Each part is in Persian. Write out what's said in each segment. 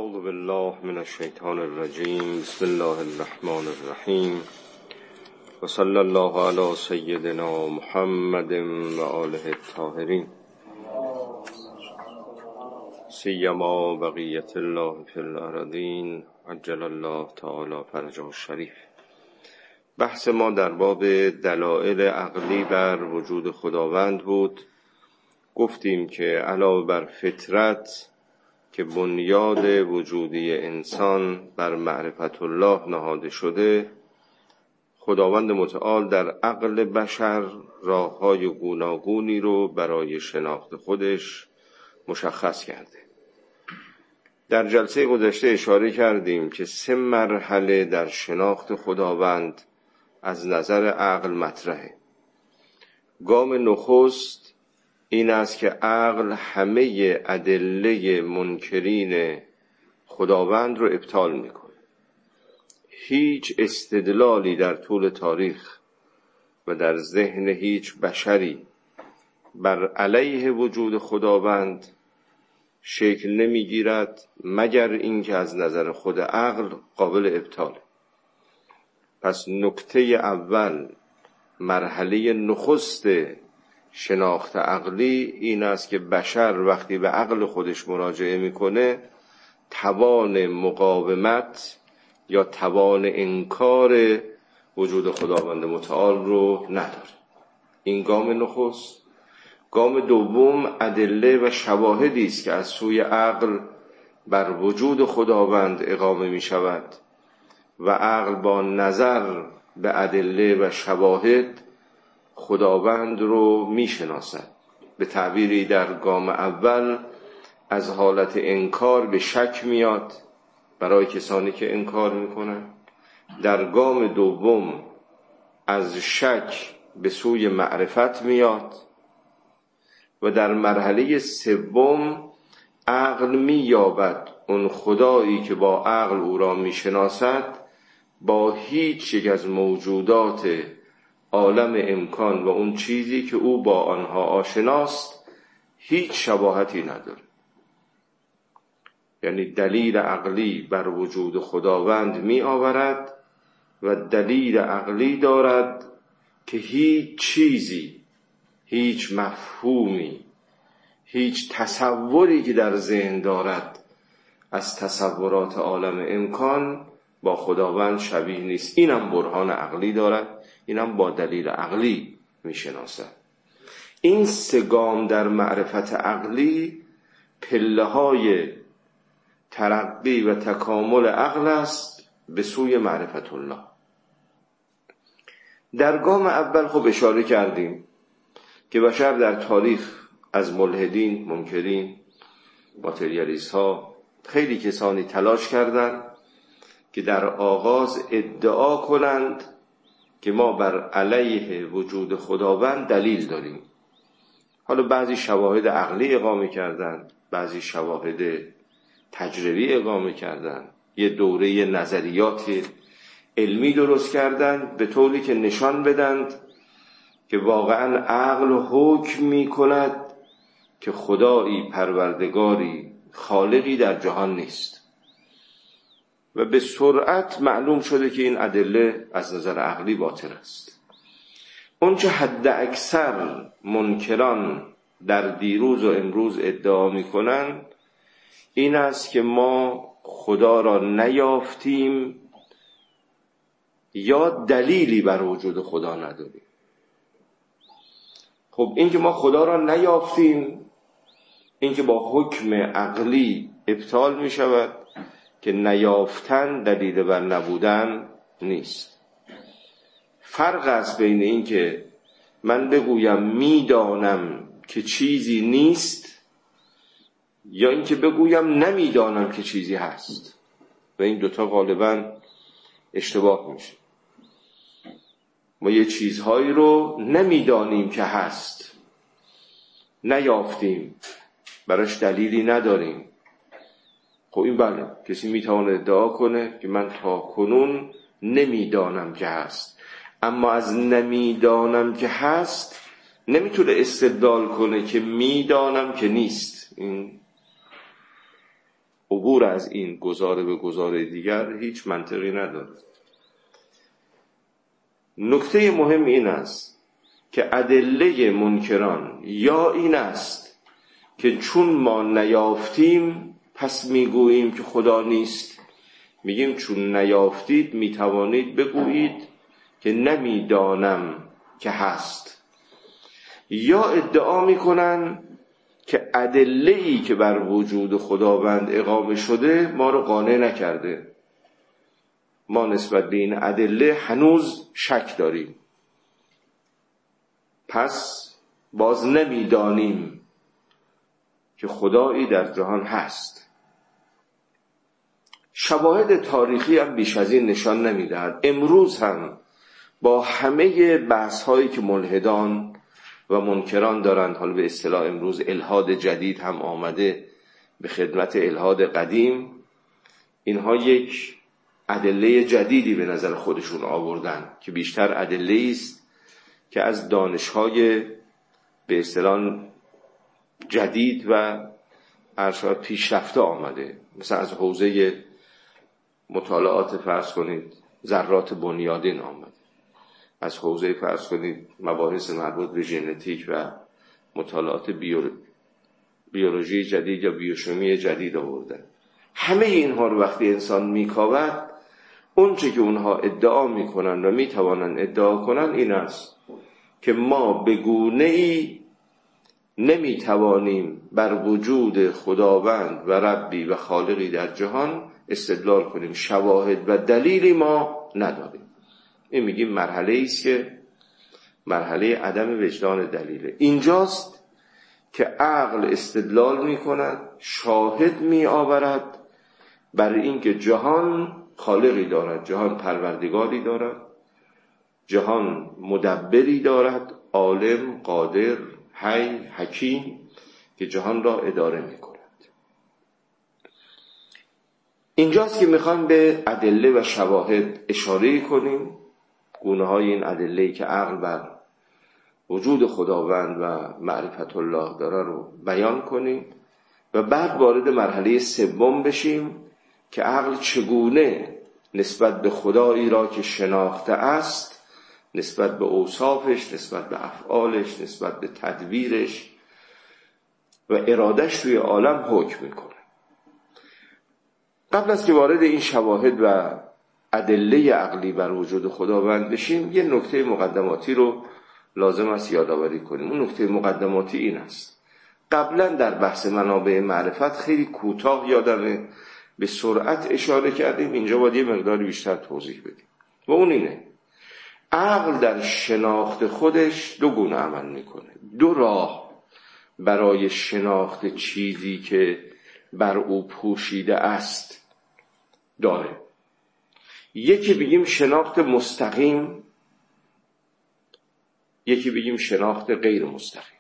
اعوذ بالله من الشیطان الرجیم. بسم الله الرحمن الرحیم و صلی الله علی سیدنا محمد و آله الطاهرین سیما بقیت الله فی الارضین عجل الله تعالی فرجه الشریف. بحث ما در باب دلایل عقلی بر وجود خداوند بود. گفتیم که علاوه بر فطرت که بنیاد وجودی انسان بر معرفت الله نهاده شده، خداوند متعال در عقل بشر راه‌های گوناگونی رو برای شناخت خودش مشخص کرده. در جلسه گذشته اشاره کردیم که 3 مرحله در شناخت خداوند از نظر عقل مطرحه. گام نخست این است که عقل همه ادله منکرین خداوند رو ابطال میکنه. هیچ استدلالی در طول تاریخ و در ذهن هیچ بشری بر علیه وجود خداوند شکل نمیگیرد مگر اینکه از نظر خود عقل قابل ابطاله. پس نکته اول، مرحله نخست شناخت عقلی این است که بشر وقتی به عقل خودش مراجعه میکنه توان مقاومت یا توان انکار وجود خداوند متعال رو نداره. این گام نخست. گام دوم ادله و شواهدی است که از سوی عقل بر وجود خداوند اقامه می شود و عقل با نظر به ادله و شواهد خداوند رو می شناسد. به تعبیری در گام اول از حالت انکار به شک میاد برای کسانی که انکار میکنن. در گام دوم از شک به سوی معرفت میاد و در مرحله سوم عقل مییابد اون خدایی که با عقل او را میشناسد با هیچ یک از موجودات عالم امکان و اون چیزی که او با آنها آشناست هیچ شباهتی نداره. یعنی دلیل عقلی بر وجود خداوند می آورد و دلیل عقلی دارد که هیچ چیزی، هیچ مفهومی، هیچ تصوری که در ذهن دارد از تصورات عالم امکان با خداوند شبیه نیست. اینم برهان عقلی دارد، اینم با دلیل عقلی میشناسد. این 3 گام در معرفت عقلی پله‌های ترقی و تکامل عقل است به سوی معرفت الله. در گام اول خب اشاره کردیم که بشر در تاریخ از ملحدین، منکرین، ماتریالیست ها خیلی کسانی تلاش کردند که در آغاز ادعا کنند که ما بر علیه وجود خداوند دلیل داریم. حالا بعضی شواهد عقلی اقامه کردند، بعضی شواهد تجربی اقامه کردند، یه دوره نظریات علمی درست کردند به طوری که نشان بدند که واقعا عقل حکم می کند که خدایی، پروردگاری، خالقی در جهان نیست. و به سرعت معلوم شده که این ادله از نظر عقلی باطل است. اونچه حد اکثر منکران در دیروز و امروز ادعا میکنن این است که ما خدا را نیافتیم یا دلیلی بر وجود خدا نداریم. خب این که ما خدا را نیافتیم، این که با حکم عقلی ابطال می شود که نیافتن دلیل بر نبودن نیست. فرق است بین این که من بگویم میدانم که چیزی نیست یا این که بگویم نمیدانم که چیزی هست، و این دوتا غالبا اشتباه میشه. ما یه چیزهایی رو نمیدانیم که هست، نیافتیم، براش دلیلی نداریم. خب این بله، کسی میتونه ادعا کنه که من تا کنون نمیدانم که هست، اما از نمیدانم که هست نمیتونه استدلال کنه که میدانم که نیست. این عبور از این گذاره به گذاره دیگر هیچ منطقی نداره. نکته مهم این است که ادله منکران یا این است که چون ما نیافتیم پس میگوییم که خدا نیست. میگیم چون نیافتید میتوانید بگویید که نمیدانم که هست. یا ادعا میکنن که ادله‌ای که بر وجود خداوند اقامه شده ما رو قانع نکرده، ما نسبت به این ادله هنوز شک داریم، پس باز نمیدانیم که خدایی در جهان هست. شواهد تاریخی هم بیش از این نشان نمیدهد. امروز هم با همه بحث هایی که ملحدان و منکران دارند، حالا به اصطلاح امروز الحاد جدید هم آمده به خدمت الحاد قدیم، اینها یک ادله جدیدی به نظر خودشون آوردن که بیشتر ادله است که از دانش‌های به اصطلاح جدید و ارشاد پیشرفته آمده، مثلا از حوزه مطالعات فرض کنید ذرات بنیادین آمده، از حوزه فرض کنید مباحث مربوط به ژنتیک و مطالعات بیولوژی جدید یا بیوشیمی جدید آوردن. همه اینها رو وقتی انسان میکاود، اون چه که اونها ادعا میکنن و میتوانن ادعا کنن این است که ما به گونه‌ای نمیتوانیم بر وجود خداوند و ربی و خالقی در جهان استدلال کنیم، شواهد و دلیلی ما نداریم. این میگیم مرحله است که مرحله عدم وجدان دلیله. اینجاست که عقل استدلال میکند، شاهد میآورد بر اینکه جهان خالقی دارد، جهان پروردگاری دارد، جهان مدبری دارد، عالم، قادر، حی، حکیم که جهان را اداره میکند. اینجاست که میخوام به ادله و شواهد اشاره کنیم، گونه های این ادله‌ای که عقل بر وجود خداوند و معرفت الله داره رو بیان کنیم و بعد وارد مرحله سوم بشیم که عقل چگونه نسبت به خدایی را که شناخته است، نسبت به اوصافش، نسبت به افعالش، نسبت به تدبیرش و ارادش توی عالم حکم میکنه. قبل از که وارد این شواهد و ادله عقلی بر وجود خداوند بشیم، یه نکته مقدماتی رو لازم است یادآوری کنیم. اون نکته مقدماتی این است: قبلا در بحث منابع معرفت خیلی کوتاه یادمه به سرعت اشاره کردیم، اینجا باید یه مقداری بیشتر توضیح بدیم و اون اینه: عقل در شناخت خودش دو گونه عمل میکنه، دو راه برای شناخت چیزی که بر او پوشیده است داره. یکی بگیم شناخت مستقیم، یکی بگیم شناخت غیر مستقیم،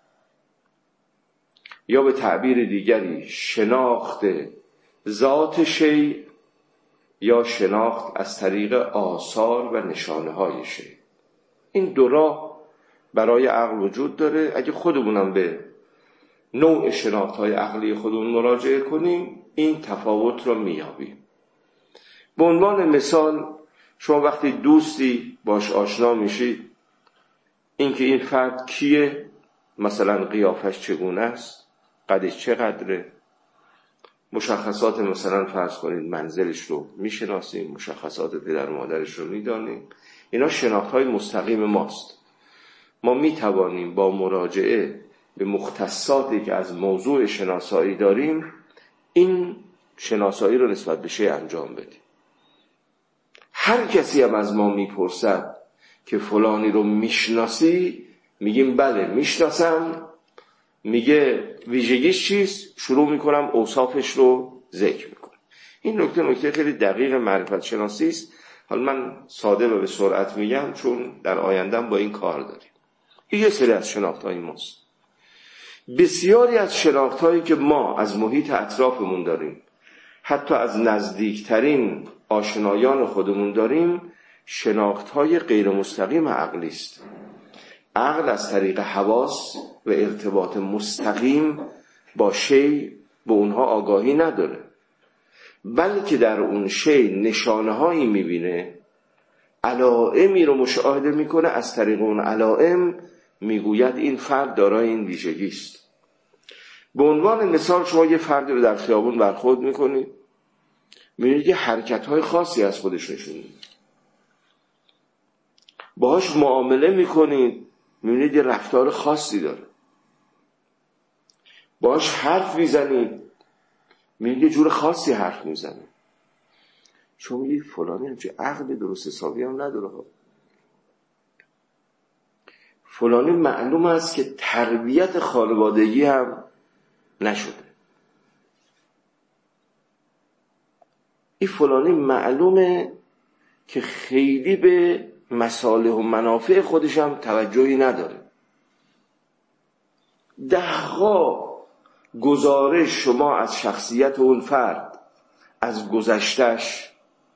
یا به تعبیر دیگری شناخت ذات شیء یا شناخت از طریق آثار و نشانه های شیء. این دو راه برای عقل وجود داره. اگه خودمونم به نوع شناخت های عقلی خودمون مراجعه کنیم این تفاوت رو میابیم. به عنوان مثال شما وقتی دوستی باش آشنا میشید، اینکه این فرد کیه، مثلا قیافش چگونه است، قدش چقدره، مشخصات مثلا فرض کنید منزلش رو میشناسیم، مشخصات پدر مادرش رو میدانیم، اینا شناخت‌های مستقیم ماست. ما میتوانیم با مراجعه به مختصاتی که از موضوع شناسایی داریم این شناسایی رو نسبت به شیء انجام بدیم. هر کسی هم از ما میپرسد که فلانی رو میشناسی، میگیم بله میشناسم. میگه ویژگیش چیست، شروع میکنم اوصافش رو ذکر میکنم. این نکته خیلی دقیق معرفت شناسی است. حالا من ساده و به سرعت میگم چون در آیندهم با این کار داریم. این یه سری از شناخت‌های ماست. بسیاری از شناخت‌هایی که ما از محیط اطرافمون داریم، حتی از نزدیکترین آشنایان خودمون داریم، شناخت‌های غیر مستقیم عقلی است. عقل از طریق حواس و ارتباط مستقیم با شیء به اونها آگاهی نداره. بلکه در اون شی نشانه هایی میبینه، علائمی رو مشاهده میکنه، از طریق اون علائم میگوید این فرد دارای این ویژگی است. به عنوان مثال شما یه فردی رو در خیابون برخورد میکنید، میبینید یه حرکت‌های خاصی از خودش نشون میده. باهاش معامله میکنید، میبینید یه رفتار خاصی داره. باهاش حرف میزنید، میبینید یه جور خاصی حرف میزنه. شما میگید فلانی همچه عقل درست حسابی هم نداره. فلانی معلوم است که تربیت خانوادگی هم نشده. این فلانی معلومه که خیلی به مصالح و منافع خودش هم توجهی نداره. دهها گزارش شما از شخصیت اون فرد، از گذشتش،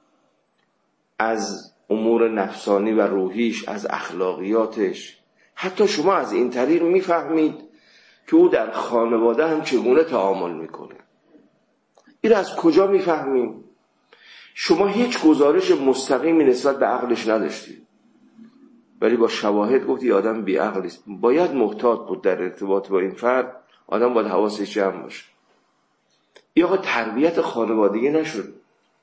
از امور نفسانی و روحیش، از اخلاقیاتش، حتی شما از این طریق میفهمید که او در خانواده هم چگونه تعامل میکنه. این از کجا میفهمیم؟ شما هیچ گزارش مستقیمی نسبت به عقلش نداشتید، ولی با شواهد گفتی آدم بی عقلی است. باید محتاط بود در ارتباط با این فرد. آدم باید حواسش جمع باشه. این آقا تربیت خانوادگی نشد.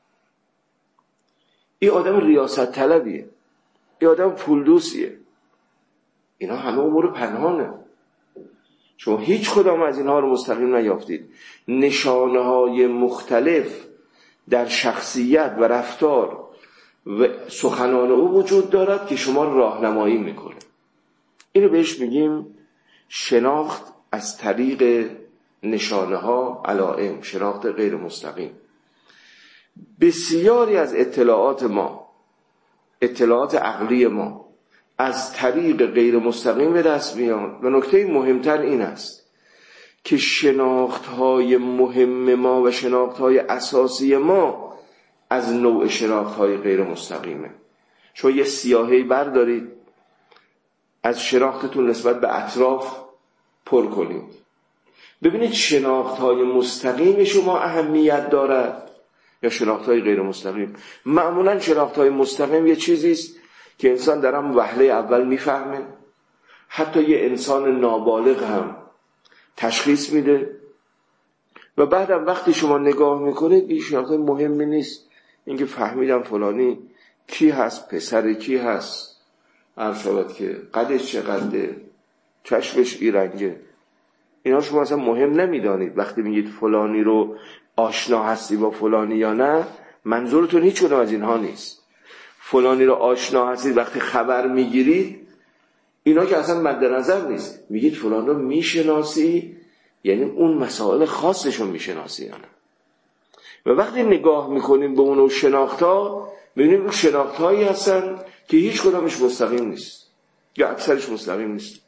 این آدم ریاست طلبیه، این آدم پولدوسیه. اینا همه امور پنهانه. شما هیچ کدام از اینها رو مستقیم نیافتید. نشانه های مختلف در شخصیت و رفتار و سخنان او وجود دارد که شما راهنمایی میکنه. اینو بهش میگیم شناخت از طریق نشانه ها، علائم، شناخت غیر مستقیم. بسیاری از اطلاعات ما، اطلاعات عقلی ما، از طریق غیر مستقیم به دست میان و نکته مهمتر این است که شناخت‌های مهم ما و شناخت‌های اساسی ما از نوع شناخت‌های غیر مستقیمه. شما یه سیاهی بردارید، از شناختتون نسبت به اطراف پر کنید، ببینید شناخت‌های مستقیم شما اهمیت دارد یا شناخت‌های غیر مستقیم. معمولاً شناخت‌های مستقیم یه چیزی است که انسان در هم وهله اول میفهمه، حتی یه انسان نابالغ هم تشخیص میده و بعدم وقتی شما نگاه میکنید این شناخت مهمی نیست. اینکه فهمیدم فلانی کی هست، پسر کی هست، عرض شود که قدش چقدره، چشمش ای رنگه، اینا شما اصلا مهم نمیدانید. وقتی میگید فلانی رو آشنا هستی با فلانی یا نه، منظورتون هیچ کدوم از اینها نیست. فلانی رو آشنا هستید وقتی خبر میگیرید، اینا که اصلا مد نظر نیست. میگید فلان رو میشناسی، یعنی اون مسائل خاصش رو میشناسی یا نه. و وقتی نگاه میکنیم به اون شناخت‌ها، میبینیم اون شناخت‌هایی هستن که هیچ کدامش مستقیم نیست یا اکثرش مستقیم نیست.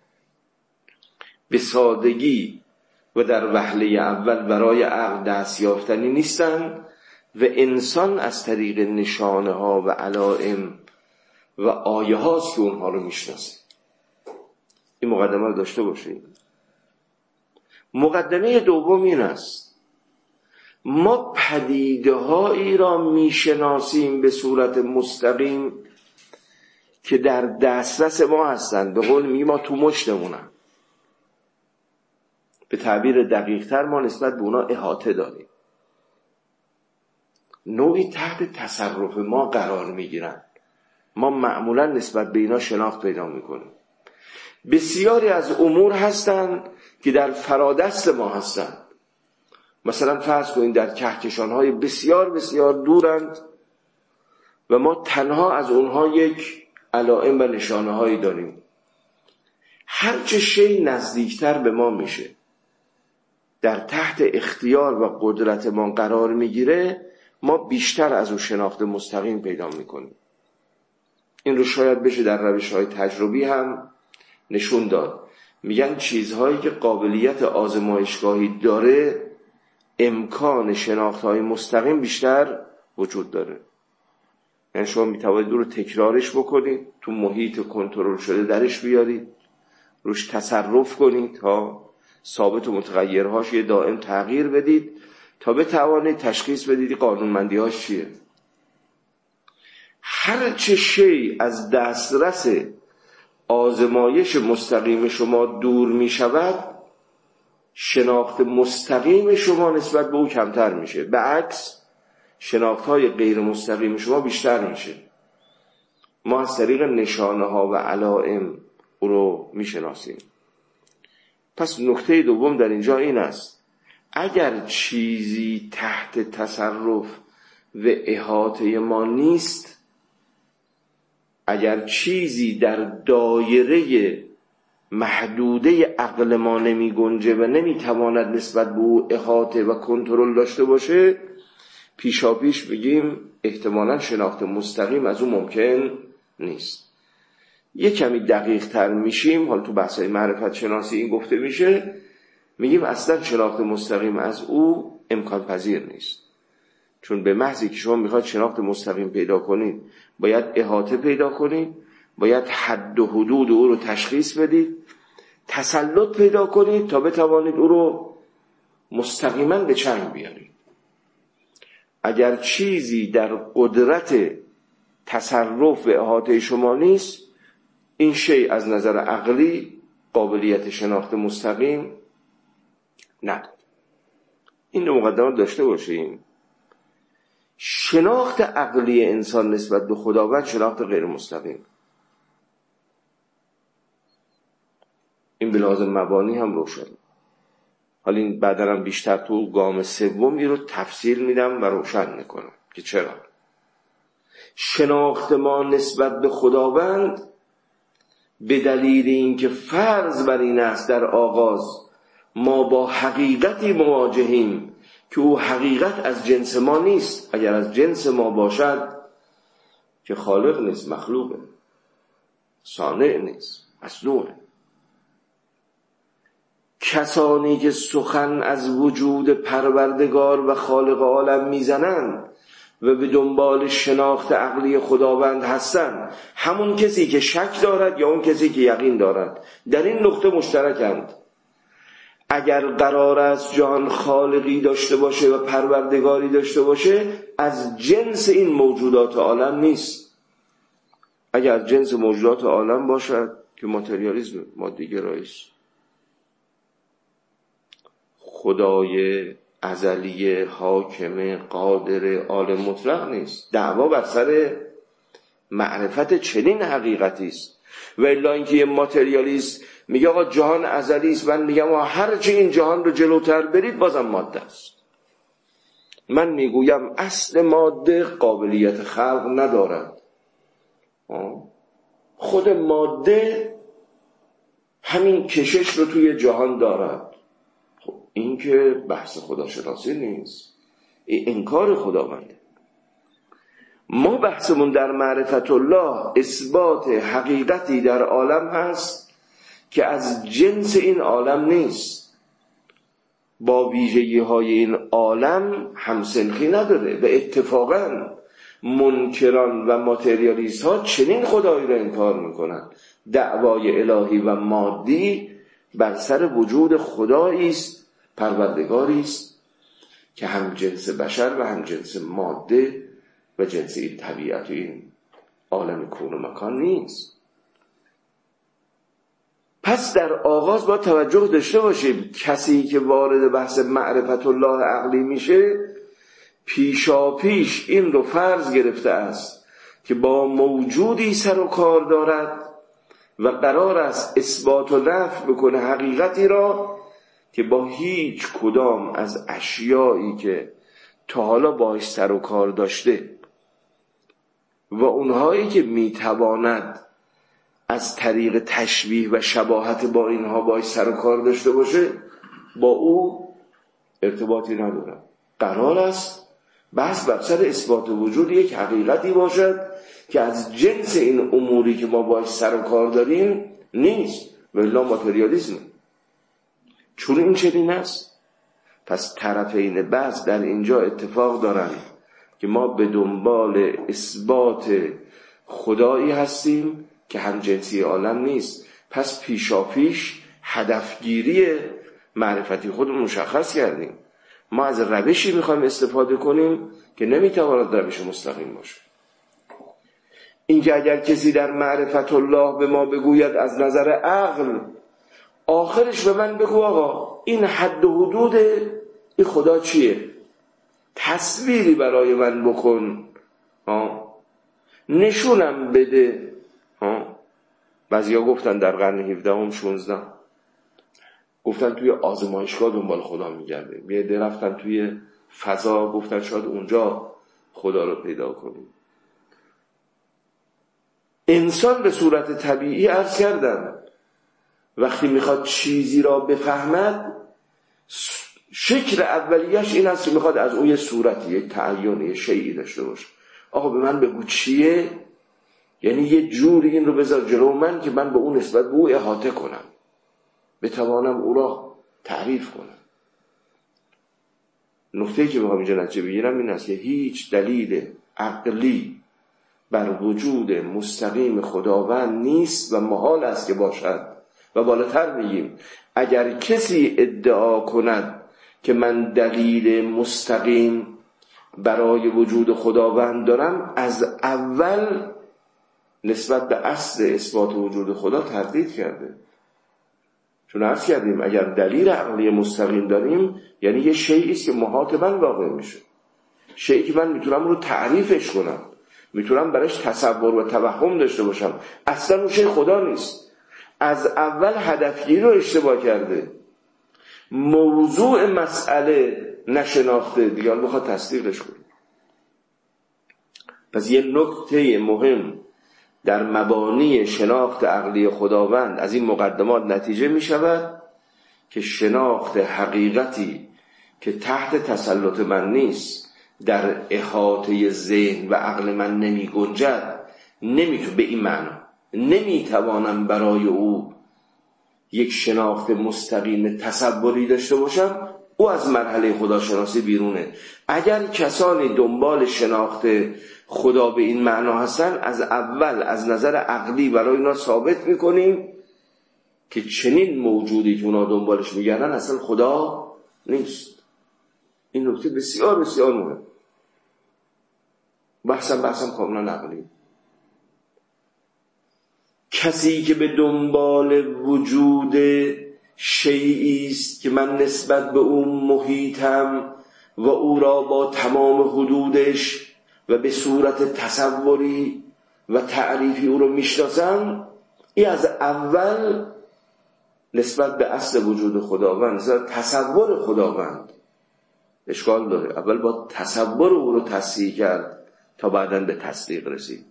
به سادگی و در وهله اول برای عقل دست یافتنی نیستن و انسان از طریق نشانه ها و علائم و آیه هاست که اونها رو میشناسه. این مقدمه رو داشته باشید. مقدمه دوم این است: ما پدیده هایی را میشناسیم به صورت مستقیم که در دسترس ما هستند. به قول میگیم ما تو مشتمونن. به تعبیر دقیق تر ما نسبت به اونا احاطه داریم. نوعی تحت تصرف ما قرار میگیرن. ما معمولا نسبت به اینا شناخت پیدا میکنیم. بسیاری از امور هستند که در فرادست ما هستند. مثلا فرض کنید در کهکشان‌های بسیار بسیار دورند و ما تنها از اونها یک علائم و نشانه‌هایی داریم. هرچه شی نزدیکتر به ما میشه، در تحت اختیار و قدرت ما قرار میگیره، ما بیشتر از اون شناخت مستقیم پیدا میکنیم. این رو شاید بشه در روش‌های تجربی هم نشون داد. میگن چیزهایی که قابلیت آزمایشگاهی داره امکان شناخت‌های مستقیم بیشتر وجود داره. یعنی شما میتوانید رو تکرارش بکنید، تو محیط کنترل شده درش بیارید، روش تصرف کنید تا ثابت و متغیرهاش یه دائم تغییر بدید تا بتوانید تشخیص بدید قانونمندی‌هاش چیه. هر چه شی از دسترس آزمایش مستقیم شما دور می شود، شناخت مستقیم شما نسبت به او کمتر میشه، به عکس شناخت‌های غیر مستقیم شما بیشتر میشه. ما از طریق نشانه ها و علائم او رو میشناسیم. پس نکته دوم در اینجا این است: اگر چیزی تحت تصرف و احاطه ما نیست، اگر چیزی در دایره محدوده عقل ما نمی گنجه و نمی تواند نسبت به او احاطه و کنترل داشته باشه، پیشاپیش بگیم احتمالاً شناخت مستقیم از او ممکن نیست. یک کمی دقیق تر میشیم، حالا تو بحثای معرفت شناسی این گفته میشه، میگیم اصلا شناخت مستقیم از او امکان پذیر نیست. چون به محضی که شما میخواید شناخت مستقیم پیدا کنید، باید احاطه پیدا کنید، باید حد و حدود او رو تشخیص بدید، تسلط پیدا کنید تا بتوانید او رو مستقیما به چنگ بیارید. اگر چیزی در قدرت تصرف و احاطه شما نیست، این شی از نظر عقلی قابلیت شناخت مستقیم نداره. این دو مقدمات داشته باشیم. شناخت عقلی انسان نسبت به خداوند شناخت غیر مستقیم. این به لحاظ مبانی هم روشن. حالا این بعدا هم بیشتر تو گام سومی رو تفصیل میدم و روشن میکنم که چرا. شناخت ما نسبت به خداوند به دلیل اینکه فرض بر این است در آغاز ما با حقیقتی مواجهیم که او حقیقت از جنس ما نیست. اگر از جنس ما باشد که خالق نیست، مخلوقه، صانع نیست، مصنوعه. کسانی که سخن از وجود پروردگار و خالق عالم میزنند و به دنبال شناخت عقلی خداوند هستند، همون کسی که شک دارد یا اون کسی که یقین دارد، در این نقطه مشترکند. اگر قرار است جهان خالقی داشته باشه و پروردگاری داشته باشه، از جنس این موجودات عالم نیست. اگر از جنس موجودات عالم باشد که ماتریالیسم، مادی گرایی است. خدای ازلی حاکم قادر عالم مطلق نیست. دعوا بر سر معرفت چنین حقیقتی است. و الا اینکه یه ماتریالیست میگه آقا جهان ازلی است، من میگم هر چی این جهان رو جلوتر برید بازم ماده است. من میگویم اصل ماده قابلیت خلق ندارد. خود ماده همین کشش رو توی جهان دارد. خب این که بحث خداشناسی نیست، این انکار خداونده. ما بحثمون در معرفت الله اثبات حقیقتی در عالم هست که از جنس این عالم نیست، با ویژگی های این عالم همسنخی نداره. و اتفاقا منکران و ماتریالیست ها چنین خدایی را انکار میکنن. دعوای الهی و مادی بر سر وجود خدایی است، پروردگاری است که هم جنس بشر و هم جنس ماده و جنس این طبیعت و این عالم کون و مکان نیست. پس در آغاز با توجه داشته باشیم کسی که وارد بحث معرفت الله عقلی میشه پیشاپیش این رو فرض گرفته است که با موجودی سر و کار دارد و قرار است اثبات و نفی بکنه حقیقتی را که با هیچ کدام از اشیایی که تا حالا باهاش سر و کار داشته و اونهایی که میتواند از طریق تشبیه و شباهت با اینها باهاش سر و کار داشته باشه با او ارتباطی نداره. قرار است بحث بر سر اثبات وجود یک حقیقتی باشد که از جنس این اموری که ما باهاش سر و کار داریم نیست. والا ماتریالیسم. چون این چنین است، پس طرفین بحث در اینجا اتفاق دارند که ما به دنبال اثبات خدایی هستیم که هم جنسی عالم نیست. پس پیشاپیش هدفگیری معرفتی خودمون مشخص کردیم. ما از روشی میخوایم استفاده کنیم که نمیتواند روش مستقیم باشه. اینکه اگر کسی در معرفت الله به ما بگوید از نظر عقل، آخرش به من بگو آقا این حد و حدود این خدا چیه، تصویری برای من بکن، نشونم بده. بعضیا گفتن در قرن 17 16 گفتن توی آزمایشگاه دنبال خدا میگرده، بیاده رفتن توی فضا گفتن شاید اونجا خدا رو پیدا کنیم. انسان به صورت طبیعی عرض کردم وقتی میخواد چیزی را بفهمد، شکل اولیش این است که میخواد از اون یه صورتی، یه تعین، یه شیئی داشته باشه. آقا به من بگو چیه، یعنی یه جوری این رو بذار جلو من که من به اون نسبت به او احاطه کنم، بتوانم او را تعریف کنم. نکته‌ای که میخوام اینجا نتیجه بگیرم این است که هیچ دلیل عقلی بر وجود مستقیم خداوند نیست و محال است که باشد. و بالاتر میگیم اگر کسی ادعا کند که من دلیل مستقیم برای وجود خداوند دارم، از اول نسبت به اصل اثبات وجود خدا تردید کرده. چون عرض کردیم اگر دلیل عقلی مستقیم داریم یعنی یه شیئی است که محاط من واقع میشه، شیئی که من میتونم رو تعریفش کنم، میتونم برایش تصور و توهم داشته باشم. اصلا اون شیء خدا نیست. از اول هدفگیری رو اشتباه کرده، موضوع مسئله نشناخته، دیگه میخواد تصدیقش کنه. پس یه نکته مهم در مبانی شناخت عقلی خداوند از این مقدمات نتیجه می شود که شناخت حقیقتی که تحت تسلط من نیست، در احاطه ذهن و عقل من نمی گنجد، نمیتونه به این معنا نمیتوانم برای او یک شناخت مستقیم تصوری داشته باشم، او از مرحله خداشناسی بیرونه. اگر کسانی دنبال شناخت خدا به این معنا هستن، از اول از نظر عقلی برای اینا ثابت میکنیم که چنین موجودی که اونا دنبالش میگردن اصلا خدا نیست. این نکته بسیار بسیار مهم. بحثم کاملا عقلی. کسی که به دنبال وجود شیئی است که من نسبت به اون محیطم و او را با تمام حدودش و به صورت تصوری و تعریفی او رو میشناسم، این از اول نسبت به اصل وجود خداوند، نسبت تصور خداوند اشکال داره. اول با تصور او رو تصحیح کرد تا بعداً به تصدیق رسید.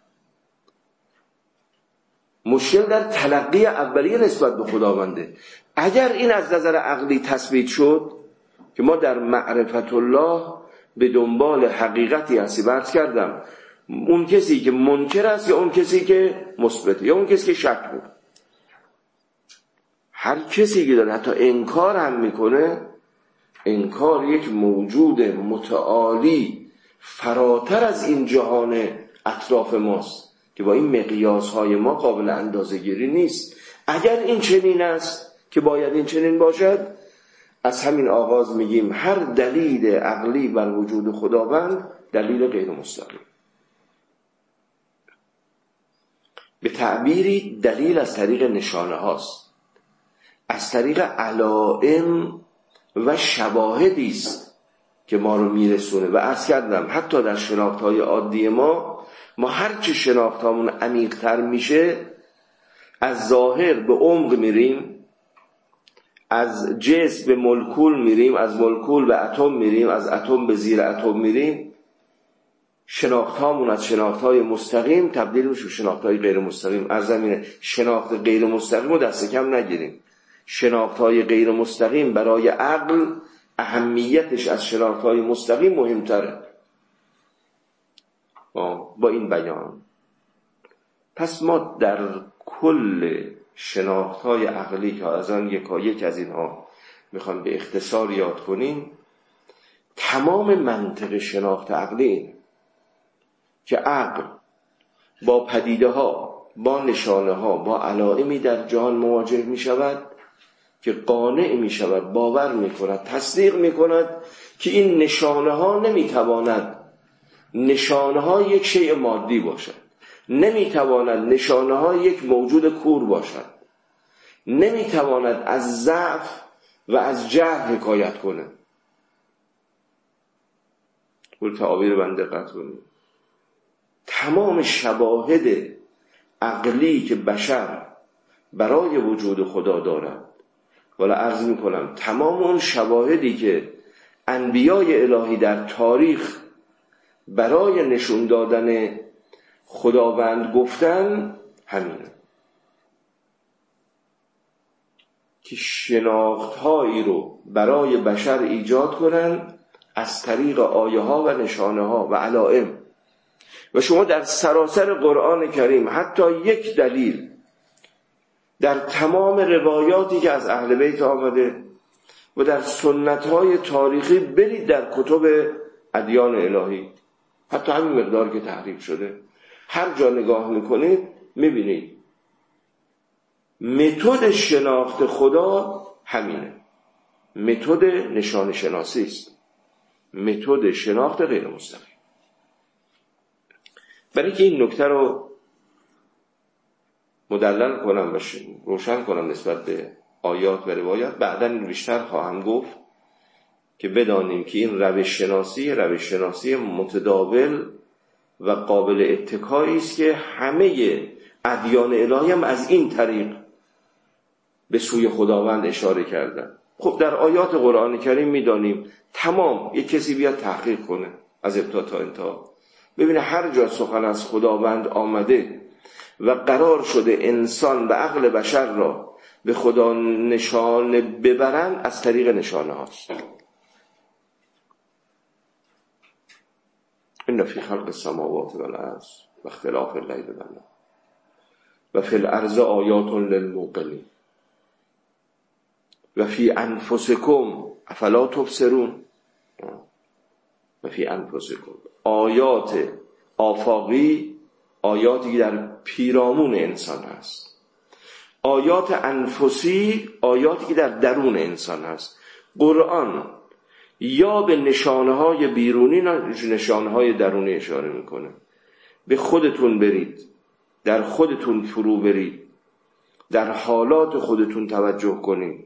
مشکل در تلقی اولیه نسبت به خداونده. اگر این از نظر عقلی تثبیت شد که ما در معرفت الله به دنبال حقیقتی هستیم، عرض کردم اون کسی که منکر است یا اون کسی که مثبت یا اون کسی که شک بود، هر کسی که داره حتی انکار هم میکنه، انکار یک موجود متعالی فراتر از این جهان اطراف ماست که با این مقیاس‌های ما قابل اندازه‌گیری نیست. اگر این چنین است که باید این چنین باشد، از همین آغاز میگیم هر دلیل عقلی بر وجود خداوند دلیل غیر مستقیم. به تعبیری دلیل از طریق نشانه هاست، از طریق علائم و شواهدی است که ما رو میرسونه. و عرض کردم حتی در شناخت‌های عادی ما هر چه شناختامون عمیق‌تر میشه، از ظاهر به عمق میریم، از جسم به مولکول میریم، از مولکول به اتم میریم، از اتم به زیر اتم میریم، شناختامون از شناخت‌های مستقیم تبدیل میشه به شناخت‌های غیر مستقیم. ارزمینه شناخت غیر مستقیم رو دست کم نگیریم. شناخت‌های غیر مستقیم برای عقل اهمیتش از شناخت‌های مستقیم مهمتره. با این بیان پس ما در کل شناخت‌های عقلی که از آن یک از اینها میخوام به اختصار یاد کنیم، تمام منطق شناخت عقلی اینه که عقل با پدیده ها، با نشانه ها، با علائمی در جهان مواجه می شود که قانع می شود، باور می کند، تصدیق می کند که این نشانه ها نمی تواند نشانه ها یک شیء مادی باشد، نمی تواند نشانه ها یک موجود کور باشد، نمی تواند از ضعف و از جهل حکایت کنه. اون تعابیر بنده دقت کنید. تمام شواهد عقلی که بشر برای وجود خدا دارد، ولی عرض می کنم تمام اون شواهدی که انبیای الهی در تاریخ برای نشون دادن خداوند گفتن همینه که شناختهایی رو برای بشر ایجاد کنن از طریق آیه ها و نشانه ها و علائم. و شما در سراسر قرآن کریم حتی یک دلیل در تمام روایاتی که از اهل بیت آمده و در سنت های تاریخی برید در کتب ادیان الهی، حتی همین مقدار که تحریف شده، هر جا نگاه میکنید میبینید متد شناخت خدا همینه، متد نشان شناسی است، متد شناخت غیر مستقیم. برای که این نکته رو مدلل کنم و روشن کنم نسبت به آیات و روایات، بعداً بیشتر خواهم گفت که بدانیم که این روش شناسی متداول و قابل اتکایی است که همه ادیان الهی هم از این طریق به سوی خداوند اشاره کردن. خب در آیات قرآن کریم میدانیم تمام یک کسی بیاد تحقیق کنه از ابتدا تا انتها، ببینه هر جا سخن از خداوند آمده و قرار شده انسان و عقل بشر را به خدا نشانه ببرن از طریق نشانه هاست. ان فی خلق السماوات والارض و اختلاف اللیل والنهار و فی الارض آیات للموقنین و فی انفسکم افلا تبصرون. و فی انفسکم، آیات آفاقی، آیاتی که در پیرامون انسان هست، آیات انفسی، آیاتی که در درون انسان هست. قرآن یا به نشانه های بیرونی نشانه های درونی اشاره میکنه. به خودتون برید، در خودتون فرو برید، در حالات خودتون توجه کنید،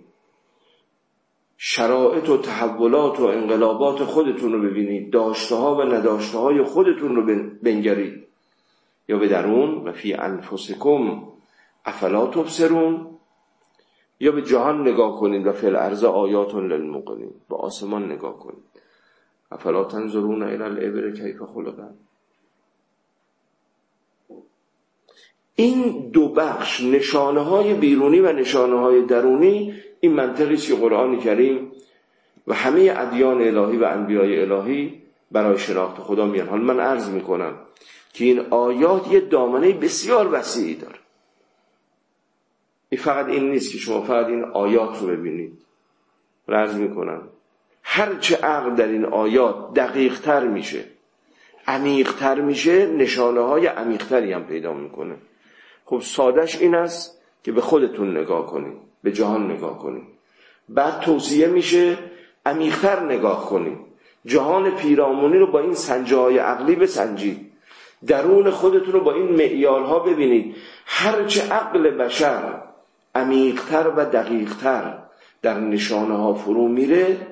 شرایط و تحولات و انقلابات خودتون رو ببینید، داشته ها و نداشته های خودتون رو بنگرید. یا به درون و فی انفسکم افلا تبصرون، یا به جهان نگاه کنید و فی الارض آیات للموقنین، به آسمان نگاه کنید. افلا تنظرون الی الابل کیف خلقن. این دو بخش، نشانه های بیرونی و نشانه های درونی، این منطقی است که قرآن کریم و همه ادیان الهی و انبیای الهی برای شناخت خدا میان. حالا من عرض میکنم که این آیات یه دامنه بسیار وسیعی داره. این فقط این نیست که شما فقط این آیات رو ببینید. من عرض میکنم هرچه عقل در این آیات دقیق تر میشه، عمیق تر میشه، نشانه های عمیق تری هم پیدا میکنه. خب سادش این است که به خودتون نگاه کنید، به جهان نگاه کنید. بعد توصیه میشه عمیق‌تر نگاه کنید، جهان پیرامونی رو با این سنجه‌های عقلی بسنجید، درون خودتون رو با این معیارها ببینید. هرچه عقل بشر عمیق‌تر و دقیق‌تر در نشانه‌ها فرو میره،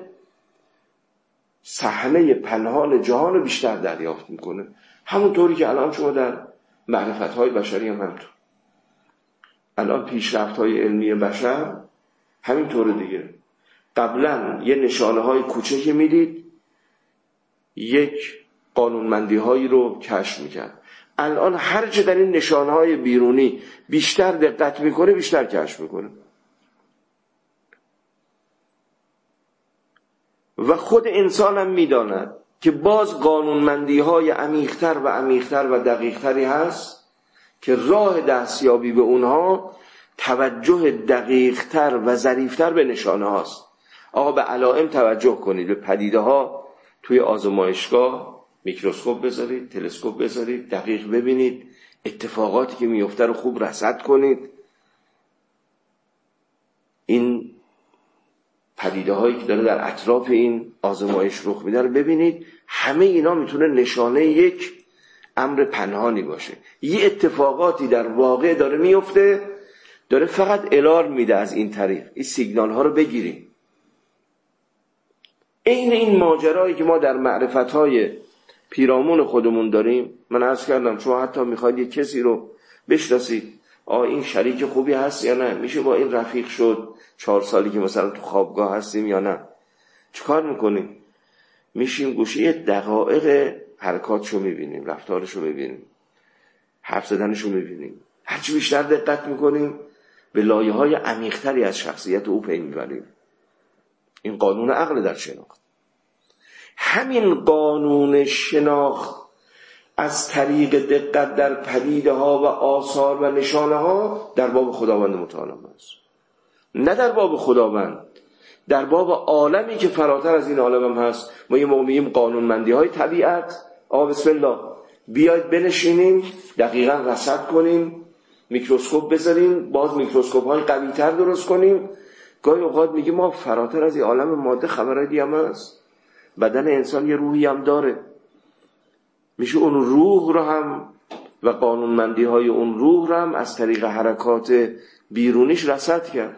صحنه پنهان جهان رو بیشتر دریافت میکنه. همونطوری که الان شما در معرفت‌های بشری هم همینطور، الان پیشرفت‌های علمی بشر همینطور دیگه. قبلا یه نشانه‌های کوچکی میدید، یک قانونمندی‌هایی رو کشف میکرد. الان هرچه در این نشانه‌های بیرونی بیشتر دقت میکنه، بیشتر کشف میکنه. و خود انسان هم میداند که باز قانونمندی‌های عمیق‌تر و عمیق‌تر و دقیق‌تری هست که راه دستیابی به اونها توجه دقیق‌تر و ظریف‌تر به نشانه هاست. آقا به علائم توجه کنید، به پدیده ها توی آزمایشگاه میکروسکوپ بذارید، تلسکوپ بذارید، دقیق ببینید، اتفاقاتی که میفته رو خوب رصد کنید. این پدیده هایی که داره در اطراف این آزمایش رخ میده رو ببینید، همه اینا میتونه نشانه یک امر پنهانی باشه. یه اتفاقاتی در واقع داره میفته، داره فقط الارم میده از این طریق. این سیگنال ها رو بگیریم. این ماجرایی که ما در معرفت های پیرامون خودمون داریم. من عرض کردم شما حتی میخواید یک کسی رو بشناسید، این شریک خوبی هست یا نه، میشه با این رفیق شد، 4 سالی که مثلا تو خوابگاه هستیم یا نه. چیکار میکنیم؟ میشیم گوشه دقایق حرکاتشو میبینیم، رفتارشو میبینیم، حرف زدنشو میبینیم. هرچی بیشتر دقت میکنیم به لایه‌های عمیق‌تری از شخصیت او پی میبریم. این قانون عقل در شناخت. همین قانون شناخت از طریق دقت در پدیده ها و آثار و نشانه ها در باب خداوند متعال است. نه در باب خداوند، در باب عالمی که فراتر از این عالم هم هست. ما یه موقع میگیم قانونمندی های طبیعت. بسم الله، بیاید بنشینیم دقیقاً رصد کنیم، میکروسکوپ بذاریم، باز میکروسکوپ های قوی تر درست کنیم. گاهی اوقات میگیم ما فراتر از این عالم ماده خبرهای دیگه هم هست. بدن انسان یه روحی هم داره، میشه اون روح رو هم و قانونمندی های اون روح رو هم از طریق حرکات بیرونیش رصد کرد.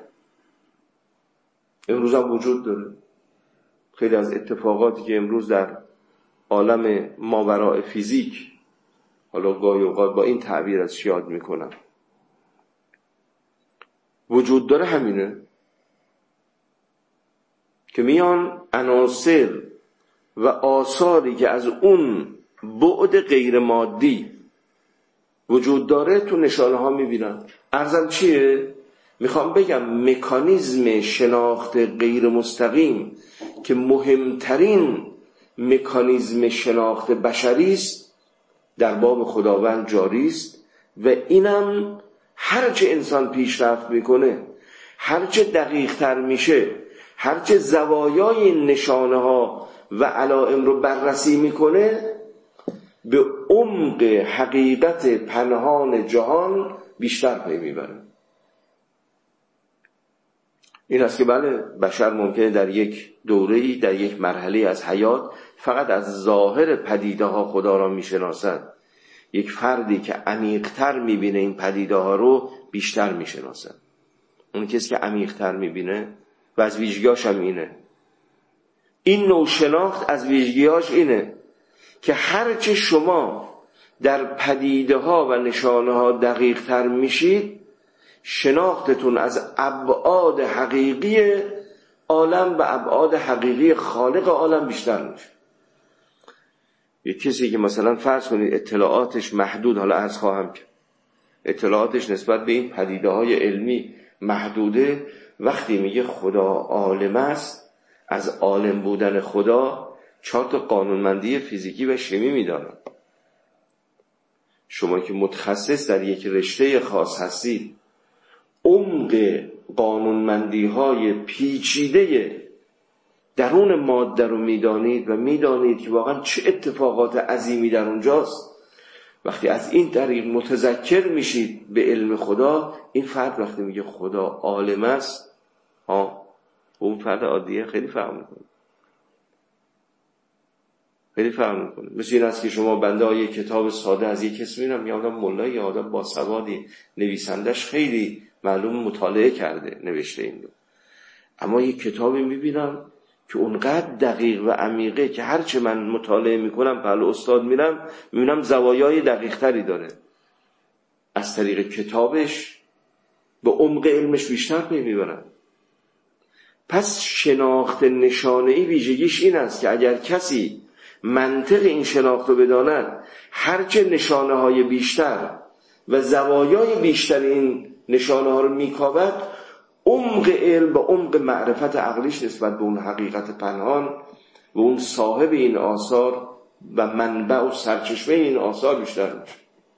امروز هم وجود داره. خیلی از اتفاقاتی که امروز در عالم ماوراء فیزیک، حالا گاهی اوقات با این تعبیر از یاد میکنم، وجود داره، همینه که میان عناصر و آثاری که از اون بعد غیر مادی وجود داره تو نشانه ها میبینن. عرضم چیه؟ میخوام بگم مکانیزم شناخت غیر مستقیم که مهمترین مکانیزم شناخت بشری است در باب خداوند جاری است و اینم هرچه انسان پیشرفت میکنه، هرچه دقیق تر میشه، هرچه زوایای این نشانه ها و علائم رو بررسی میکنه، به عمق حقیقت پنهان جهان بیشتر پی میبره. این است که بله، بشر ممکنه در یک دوره‌ای، در یک مرحله از حیات فقط از ظاهر پدیده ها خدا را میشناسد. یک فردی که عمیق‌تر میبینه این پدیده ها رو بیشتر میشناسد. اون کسی که عمیق‌تر میبینه و از ویژگی‌هاش هم اینه. این نوع شناخت از ویژگی‌هاش اینه که هرچه شما در پدیده ها و نشانه ها دقیق تر میشید، شناختتون از ابعاد حقیقی عالم و ابعاد حقیقی خالق عالم بیشتر میشه. یک کسی که مثلا فرض کنید اطلاعاتش محدود، حالا عرض خواهم که اطلاعاتش نسبت به این پدیده های علمی محدوده، وقتی میگه خدا عالم است، از عالم بودن خدا 4 تا قانونمندی فیزیکی و شیمی میدانه. شما که متخصص در یک رشته خاص هستید، عمق قانونمندی های پیچیده درون ماده رو میدانید و میدانید که واقعا چه اتفاقات عظیمی در اونجاست. وقتی از این طریق متذکر میشید به علم خدا، این فرد وقتی میگه خدا عالم است، اون فرد عادیه خیلی فرق میکنه. خیلی فرق میکنه. مثل این است که شما بنده های کتاب ساده از یک کسی میرم، یا آدم ملایی، یا آدم باسوادی، نویسندش خیلی معلوم مطالعه کرده نوشته این رو، اما یک کتابی میبینم که اونقدر دقیق و عمیقه که هرچه من مطالعه میکنم پهلو استاد میرم میبینم زوایای دقیق تری داره. از طریق کتابش به عمق علمش بیشتر پی میبرم. پس شناخت نشانه‌ای ویژگیش این است که اگر کسی منطق این شناخت رو بداند، هرچه نشانه های بیشتر و زوایای بیشتر این نشانه ها رو میکاود، عمق علم و عمق معرفت عقلیش نسبت به اون حقیقت پنهان و اون صاحب این آثار و منبع و سرچشمه این آثار بیشتر میشه.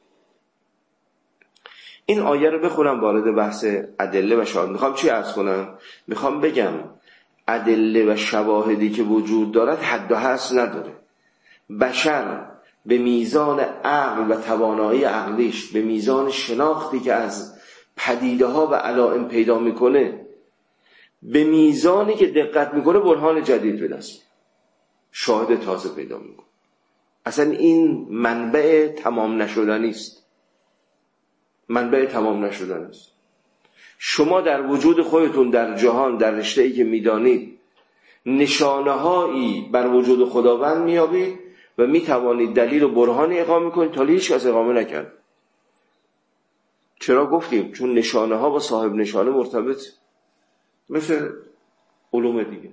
این آیه رو بخونم وارد بحث ادله و شواهد. میخوام چی عرض کنم؟ میخوام بگم ادله و شواهدی که وجود دارد حد و حصر نداره. بشر به میزان عقل و توانایی عقلیش، به میزان شناختی که از پدیده ها و علائم پیدا میکنه، به میزانی که دقت میکنه برهان جدید به دست میاره، شاهد تازه پیدا میکنه. اصلا این منبع تمام نشدنی است، منبع تمام نشدنی است. شما در وجود خودتون در جهان، در رشته‌ای که میدانید، نشانه‌هایی بر وجود خداوند میابید و میتوانید دلیل و برهانی اقامه کنید تا هیچ کس اقامه نکرد. چرا گفتیم؟ چون نشانه ها با صاحب نشانه مرتبط، مثل علوم دیگه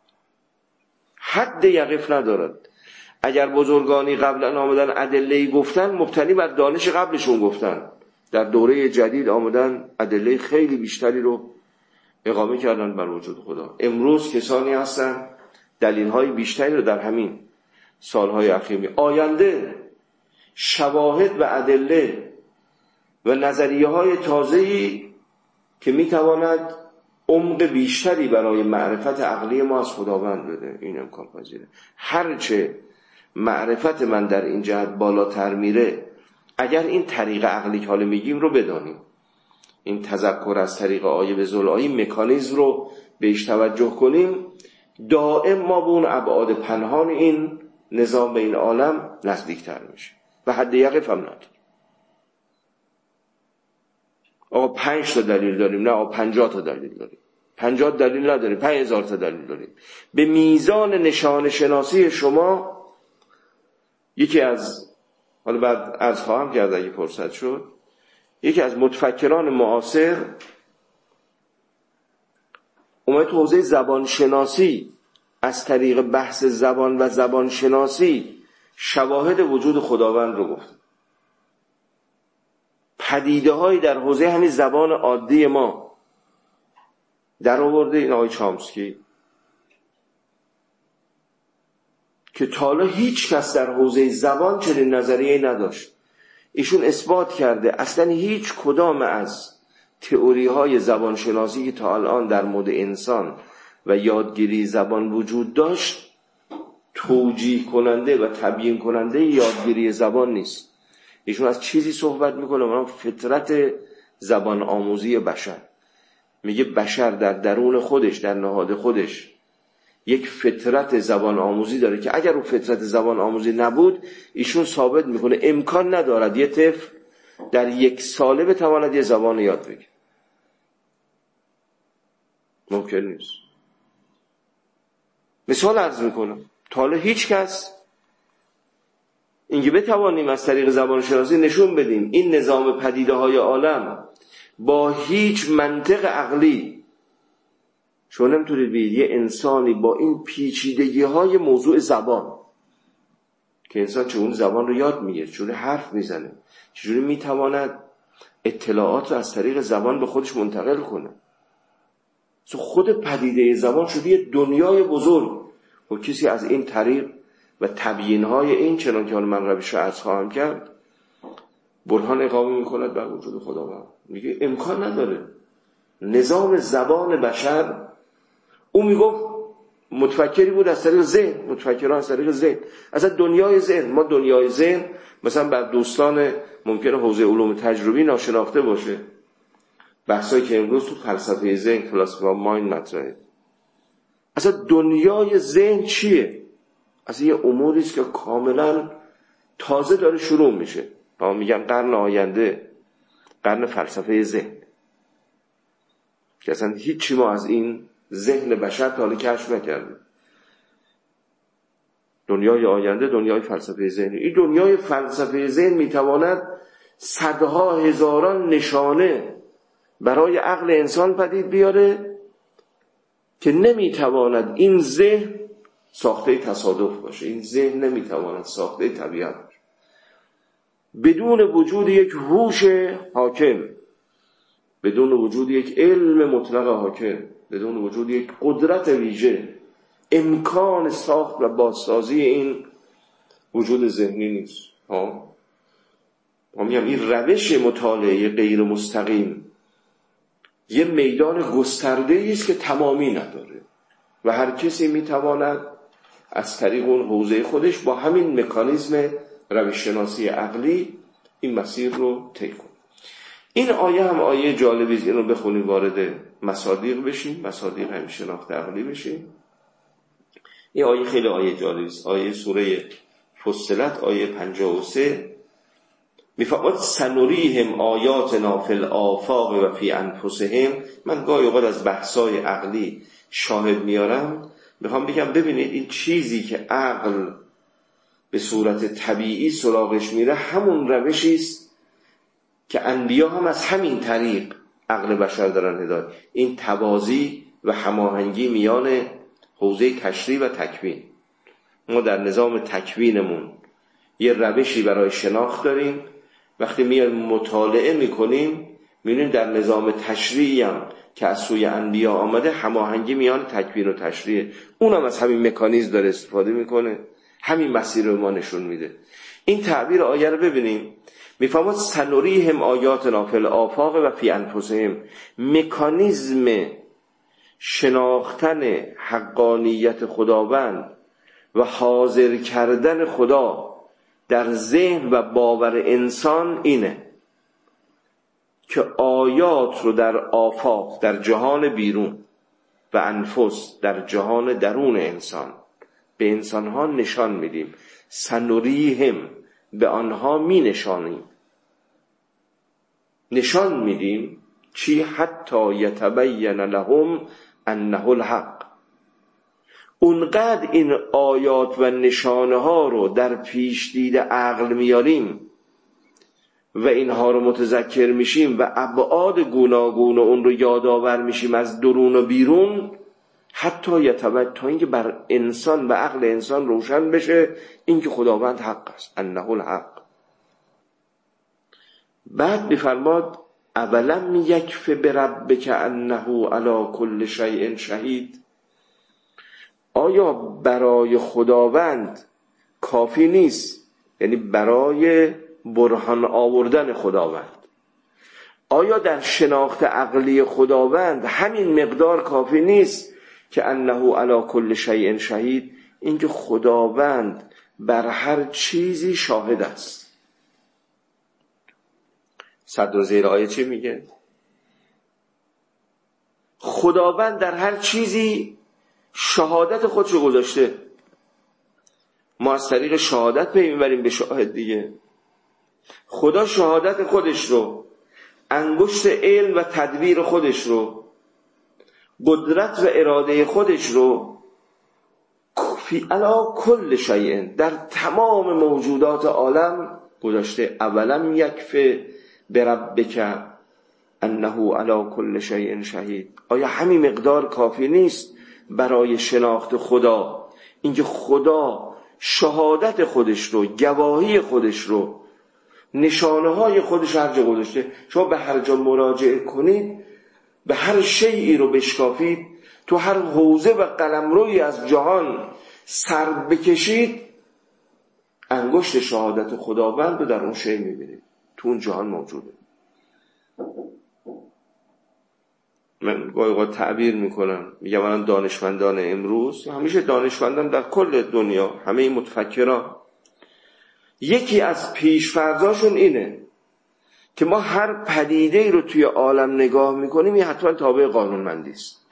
حد یقف ندارد. اگر بزرگانی قبلا آمدن ادله‌ای گفتن، مبتنی بر دانش قبلشون گفتن، در دوره جدید آمدن ادله خیلی بیشتری رو اقامه کردن بر وجود خدا. امروز کسانی هستن دلیل‌های بیشتری رو در همین سالهای اخیر، آینده شواهد و ادله و نظریه‌های تازه‌ای که میتواند عمق بیشتری برای معرفت عقلی ما از خداوند بده، این امکان پذیره. هرچه معرفت من در این جهت بالاتر میره، اگر این طریق عقلی که حالا میگیم رو بدانیم، این تذکر از طریق آیه به ذوالآیه مکانیزم رو بهش توجه کنیم، دائم ما به اون ابعاد پنهان این نظام به این عالم نزدیکتر میشه و حد یقف هم نداره. آقا 5 تا دلیل داریم، نه آقا 50 تا دلیل داریم، 50 دلیل نداریم، 5000 تا دلیل داریم. به میزان نشان شناسی شما، یکی از، حالا بعد عرض خواهم کرد اگه فرصت شد، یکی از متفکران معاصر اومد تو حوزه زبان شناسی از طریق بحث زبان و زبان شناسی شواهد وجود خداوند رو گفت. پدیده های در حوزه همین زبان عادی ما در آورده این آقای چامسکی که تا حالا هیچ کس در حوزه زبان چنین نظریه‌ای نداشت. ایشون اثبات کرده اصلا هیچ کدام از تئوری های زبان شناسی که تا الان در مورد انسان و یادگیری زبان وجود داشت توجیه کننده و تبیین کننده یادگیری زبان نیست. ایشون از چیزی صحبت میکنه اونم فطرت زبان آموزی بشر. میگه بشر در درون خودش، در نهاد خودش یک فطرت زبان آموزی داره که اگر اون فطرت زبان آموزی نبود، ایشون ثابت میکنه امکان ندارد یه طفل در 1 ساله بتواند یه زبان یاد بگیره. ممکن نیست. مثال عرض میکنم، تا حالا هیچ کس اینکه بتوانیم از طریق زبان شناسی نشون بدیم این نظام پدیده های عالم با هیچ منطق عقلی، شما نمیتونید بگید یه انسانی با این پیچیدگی های موضوع زبان که انسان چگونه زبان رو یاد میگیره، چجوری حرف میزنه، چجوری میتواند اطلاعات رو از طریق زبان به خودش منتقل کنه. خود پدیده زبان شده یه دنیای بزرگ و کسی از این طریق و تبیین های این، چنان که من روش رو عرض خواهم کرد، برهان اقامه میکند بر وجود خداوند. میگه امکان نداره نظام زبان بشر، او میگفت متفکری بود از طریق ذهن، متفکران از طریق ذهن، اصلا دنیای ذهن، ما دنیای ذهن مثلا بر دوستان ممکنه حوزه علوم تجربی ناشناخته باشه، بحثایی که امروز تو فلسفه ذهن، فلسفه مایند مطرحه. اصلا دنیای ذهن چیه؟ اصلا یه اموری است که کاملا تازه داره شروع میشه. ما میگم قرن آینده، قرن فلسفه ذهن، که اصلا هیچی ما از این ذهن بشر تا حالا کشف نکردیم. دنیای آینده دنیای فلسفه ذهن. این دنیای فلسفه ذهن میتواند صدها هزاران نشانه برای عقل انسان پدید بیاره که نمیتواند این ذهن ساخته تصادف باشه، این ذهن نمیتواند ساخته طبیعت باشه. بدون وجود یک هوش حاکم، بدون وجود یک علم مطلق حاکم، بدون وجود یک قدرت ویژه، امکان ساخت و بازسازی این وجود ذهنی نیست. میگم این روش مطالعه غیر مستقیم یه میدان گسترده‌ای است که تمامی نداره و هر کسی میتواند از طریق اون حوزه خودش با همین مکانیزم روش شناسی عقلی این مسیر رو طی کنه. این آیه هم آیه جالبی است، اینو بخونیم وارد مصادیق بشیم، مصادیق هم شناخت عقلی بشیم. این آیه خیلی آیه جالبی است، آیه سوره فصلت آیه 53 میفرماید سنوریهم آیاتنا فی الآفاق و فی انفسهم. من گاهی اوقات از بحثای عقلی شاهد میارم، میخوام بگم ببینید این چیزی که عقل به صورت طبیعی سراغش میره همون روشی است که انبیا هم از همین طریق عقل بشر دارن هدایت. این توازی و هماهنگی میان حوزه تشریع و تکوین. ما در نظام تکوینمون یه روشی برای شناخت داریم، وقتی میایم مطالعه میکنیم میبینیم در نظام تشریعی هم که از سوی انبیا آمده هماهنگی میان تکوین و تشریع، اونم از همین مکانیزم داره استفاده میکنه، همین مسیر رو ما نشون میده. این تعبیر آیه رو ببینیم، میفهمد سنوریهم آیاتنا فی الآفاق و فی انفسهم. مکانیزم شناختن حقانیت خداوند و حاضر کردن خدا در ذهن و باور انسان اینه که آیات رو در آفاق، در جهان بیرون، و انفس، در جهان درون انسان، به انسانها نشان میدیم. سنوریهم، به آنها می نشانیم. نشان میدیم چی؟ حتی یتبین لهم انه الحق. اونقدر این آیات و نشانه ها رو در پیش دید عقل میاریم و اینها رو متذکر میشیم و ابعاد گوناگون اون رو یادآور میشیم از درون و بیرون، حتی یتبین، تا اینکه بر انسان و عقل انسان روشن بشه اینکه خداوند حق است، انه الحق. بعد میفرماد اولم یکف بربک انه علی کل شیء شهید. آیا برای خداوند کافی نیست؟ یعنی برای برهان آوردن خداوند، آیا در شناخت عقلی خداوند همین مقدار کافی نیست که انه علی کل شیء شهید، اینکه خداوند بر هر چیزی شاهد است؟ صدر زیر آیه چی میگه؟ خداوند در هر چیزی شهادت خودش رو گذاشته. ما از طریق شهادت پی میبریم به شاهد دیگه. خدا شهادت خودش رو، انگشت علم و تدبیر خودش رو، قدرت و اراده خودش رو فی علی کل شیء، در تمام موجودات عالم گذاشته. اولم یکف بربک انه علی کل شیء شهید. آیا همین مقدار کافی نیست برای شناخت خدا، اینکه خدا شهادت خودش رو، گواهی خودش رو، نشانه های خودش هر جا گذاشته؟ شما به هر جا مراجعه کنید، به هر شیئی رو بشکافید، تو هر حوزه و قلمرویی از جهان سر بکشید، انگشت شهادت خداوند رو در اون شیء میبینید، تو اون جهان موجوده. من گاهی اوقات تعبیر میکنم، میگم الان دانشمندان امروز، همیشه دانشمندان در کل دنیا، همه این متفکران، یکی از پیشفرضاشون اینه که ما هر پدیده‌ای رو توی عالم نگاه میکنیم یه حتما تابع قانونمندی است.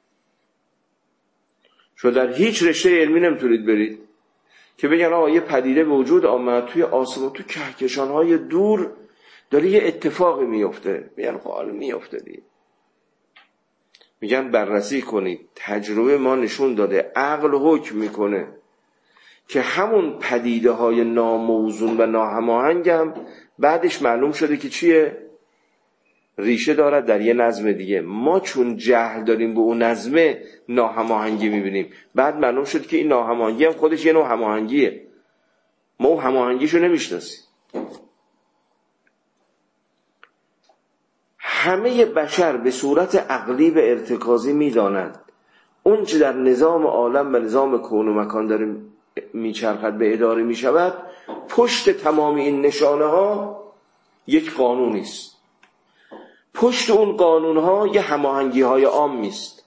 شما در هیچ رشته علمی نمیتونید برید که بگن آقا یه پدیده به وجود آمد توی آسمان، تو کهکشان‌های دور داره یه اتفاقی میفته، میگن حال میفته دیگه. میگن بررسی کنید، تجربه ما نشون داده، عقل حکم میکنه که همون پدیده های ناموزون و ناهماهنگ هم بعدش معلوم شده که چیه؟ ریشه دارد در یه نظم دیگه. ما چون جهل داریم به اون نظم ناهماهنگی میبینیم، بعد معلوم شد که این ناهماهنگی هم خودش یه نوع هماهنگیه، ما اون هماهنگیشو نمیشناسیم. همه بشر به صورت عقلی و ارتکازی میدانند اون چه در نظام عالم و نظام کون و مکان داره میچرخد، به اداره میشود، پشت تمام این نشانه ها یک قانونی است. پشت اون قانون ها یه هماهنگی های عامی است،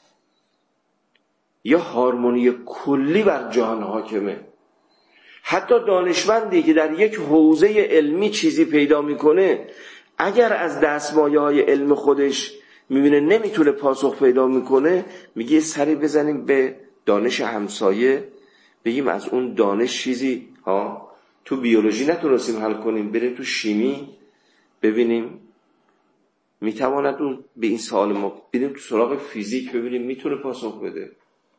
یه هارمونی کلی بر جهان حاکمه. حتی دانشمندی که در یک حوزه علمی چیزی پیدا میکنه، اگر از دستمایه‌های علم خودش میبینه نمیتونه پاسخ پیدا میکنه، میگه سری بزنیم به دانش همسایه، بگیم از اون دانش چیزی تو بیولوژی نتونستیم حل کنیم، بریم تو شیمی ببینیم میتواند اون به این سوال ما، بریم تو سراغ فیزیک ببینیم میتونه پاسخ بده.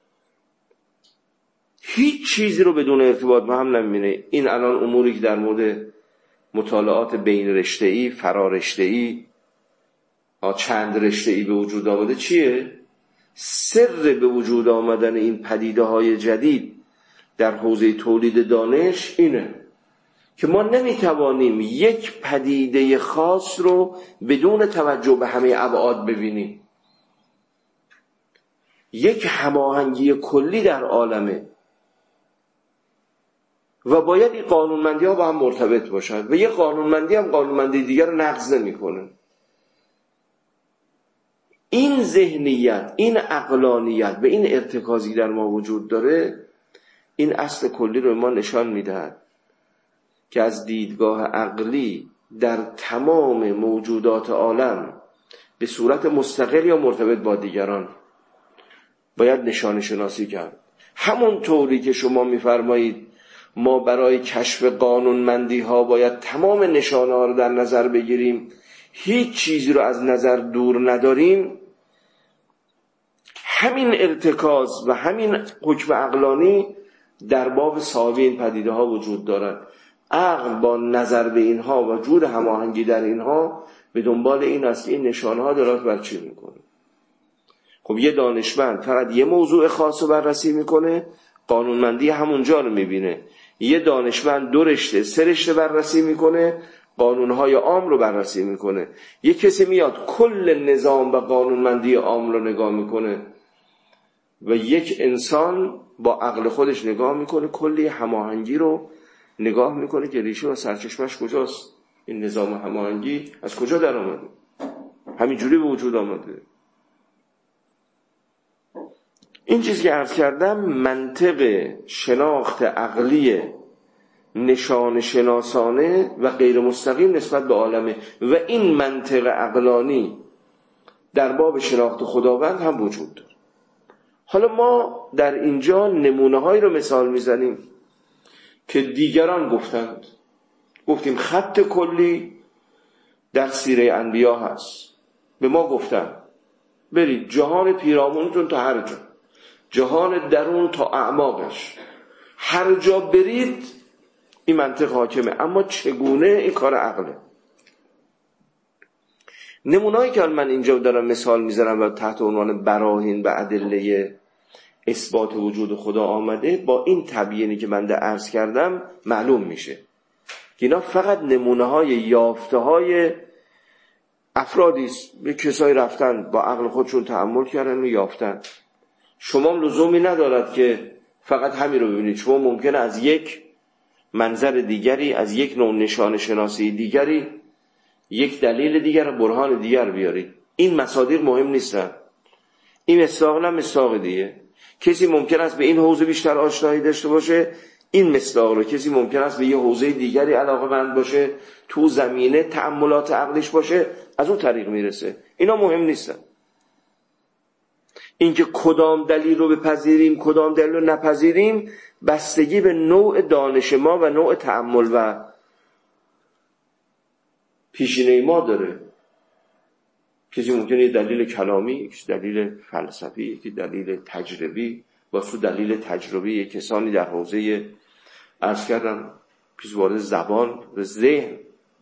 هیچ چیزی رو بدون ارتباط با هم نمیبینه. این الان اموری که در مورد مطالعات بین رشته‌ای، فرارشته‌ای، چند رشته‌ای به وجود آمده چیه؟ سر به وجود آمدن این پدیده‌های جدید در حوزه تولید دانش اینه که ما نمیتوانیم یک پدیده خاص رو بدون توجه به همه ابعاد ببینیم. یک هماهنگی کلی در عالمه و باید این قانونمندی ها با هم مرتبط باشن و یک قانونمندی هم قانونمندی دیگر رو نقض نمی‌کنه. این ذهنیت، این عقلانیت و این ارتکازی در ما وجود داره، این اصل کلی رو ما نشان میدهد که از دیدگاه عقلی در تمام موجودات عالم به صورت مستقل یا مرتبط با دیگران باید نشانه شناسی کرد. همون طوری که شما میفرمایید ما برای کشف قانونمندی ها باید تمام نشانه ها رو در نظر بگیریم، هیچ چیزی رو از نظر دور نداریم، همین ارتکاز و همین حکم عقلانی در باب صاحب این پدیده ها وجود دارد. عقل با نظر به اینها و وجود هماهنگی در اینها به دنبال این است که این نشانه ها دارد بر چی میکنه. خب یه دانشمند فقط یه موضوع خاص رو بررسی میکنه، قانونمندی همونجا رو میبینه. یه دانشمند 2 رشته 3 رشته بررسی میکنه، قانونهای عام رو بررسی میکنه. یه کسی میاد کل نظام و قانونمندی عام رو نگاه میکنه و یک انسان با عقل خودش نگاه میکنه، کلی هماهنگی رو نگاه میکنه که ریشه و سرچشمش کجاست. این نظام هماهنگی از کجا در آمده؟ همینجوری به وجود آمده. این چیزی که عرض کردم منطق شناخت عقلی نشان شناسانه و غیر مستقیم نسبت به عالمه و این منطق عقلانی در باب شناخت خداوند هم وجود داره. حالا ما در اینجا نمونه‌هایی رو مثال میزنیم که دیگران گفتند. گفتیم خط کلی در سیره انبیا هست، به ما گفتن برید جهان پیرامونتون تا هر جا، جهان درون تا اعماقش، هر جا برید این منطق حاکمه. اما چگونه؟ این کار عقله. نمونه‌ای که من اینجا دارم مثال میزنم و تحت عنوان براهین و ادله اثبات وجود خدا آمده، با این تبیینی که من عرض کردم معلوم میشه که اینا فقط نمونه‌های یافته‌های افرادی است. به کسایی رفتن با عقل خودشون تأمل کردن و یافتن. شما لزومی ندارد که فقط همین رو ببینید. شما ممکنه از یک منظر دیگری، از یک نوع نشان شناسی دیگری، یک دلیل دیگر، برهان دیگر بیارید. این مصادیق مهم نیستن. این مصداق نه مصداق دیگه. کسی ممکن است به این حوزه بیشتر آشنایی داشته باشه، این مصداق رو. کسی ممکن است به یه حوزه دیگری علاقه‌مند باشه، تو زمینه تأملات عقلیش باشه، از اون طریق میرسه. اینا مهم نیستن. اینکه کدام دلیل رو بپذیریم کدام دلیل رو نپذیریم بستگی به نوع دانش ما و نوع تأمل و پیشینه ما داره. کسی ممکنه یه دلیل کلامی، یک دلیل فلسفی، یک دلیل تجربی، واسه دلیل تجربی یک کسانی در حوزه عرض کردم پیش وارد زبان و ذهن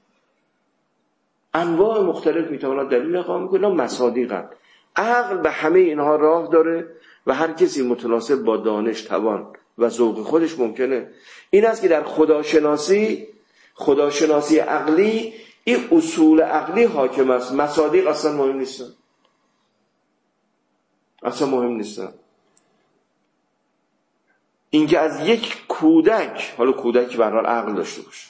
انواع مختلف میتواند دلیل اقامه کنه. مصادیقن. عقل به همه اینها راه داره و هر کسی متناسب با دانش، توان و ذوق خودش ممکنه. این است که در خداشناسی عقلی این اصول عقلی حاکم است. مصادیق اصلا مهم نیستن. اصلا مهم نیستن. اینکه از یک کودک، حالا کودک به هر حال عقل داشته باشه،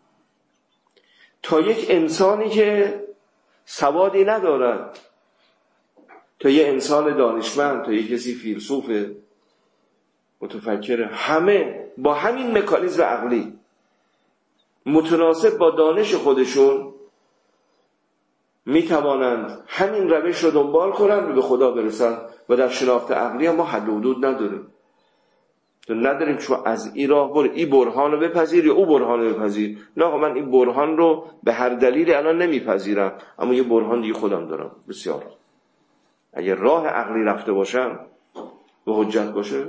تا یک انسانی که سوادی ندارد، تا یک انسان دانشمند، تا یک کسی فیلسوف متفکر، همه با همین مکانیزم عقلی متناسب با دانش خودشون میتوانند همین روش رو دنبال کنند و به خدا برسند. و در شناخت عقلی ما حد و حدود نداریم چون از این راه برو این برهان رو بپذیر یا او برهان رو بپذیر. نه آقا من این برهان رو به هر دلیل الان نمیپذیرم، اما یه برهان دیگه خودم دارم. بسیار اگر راه عقلی رفته باشم به حجت باشه.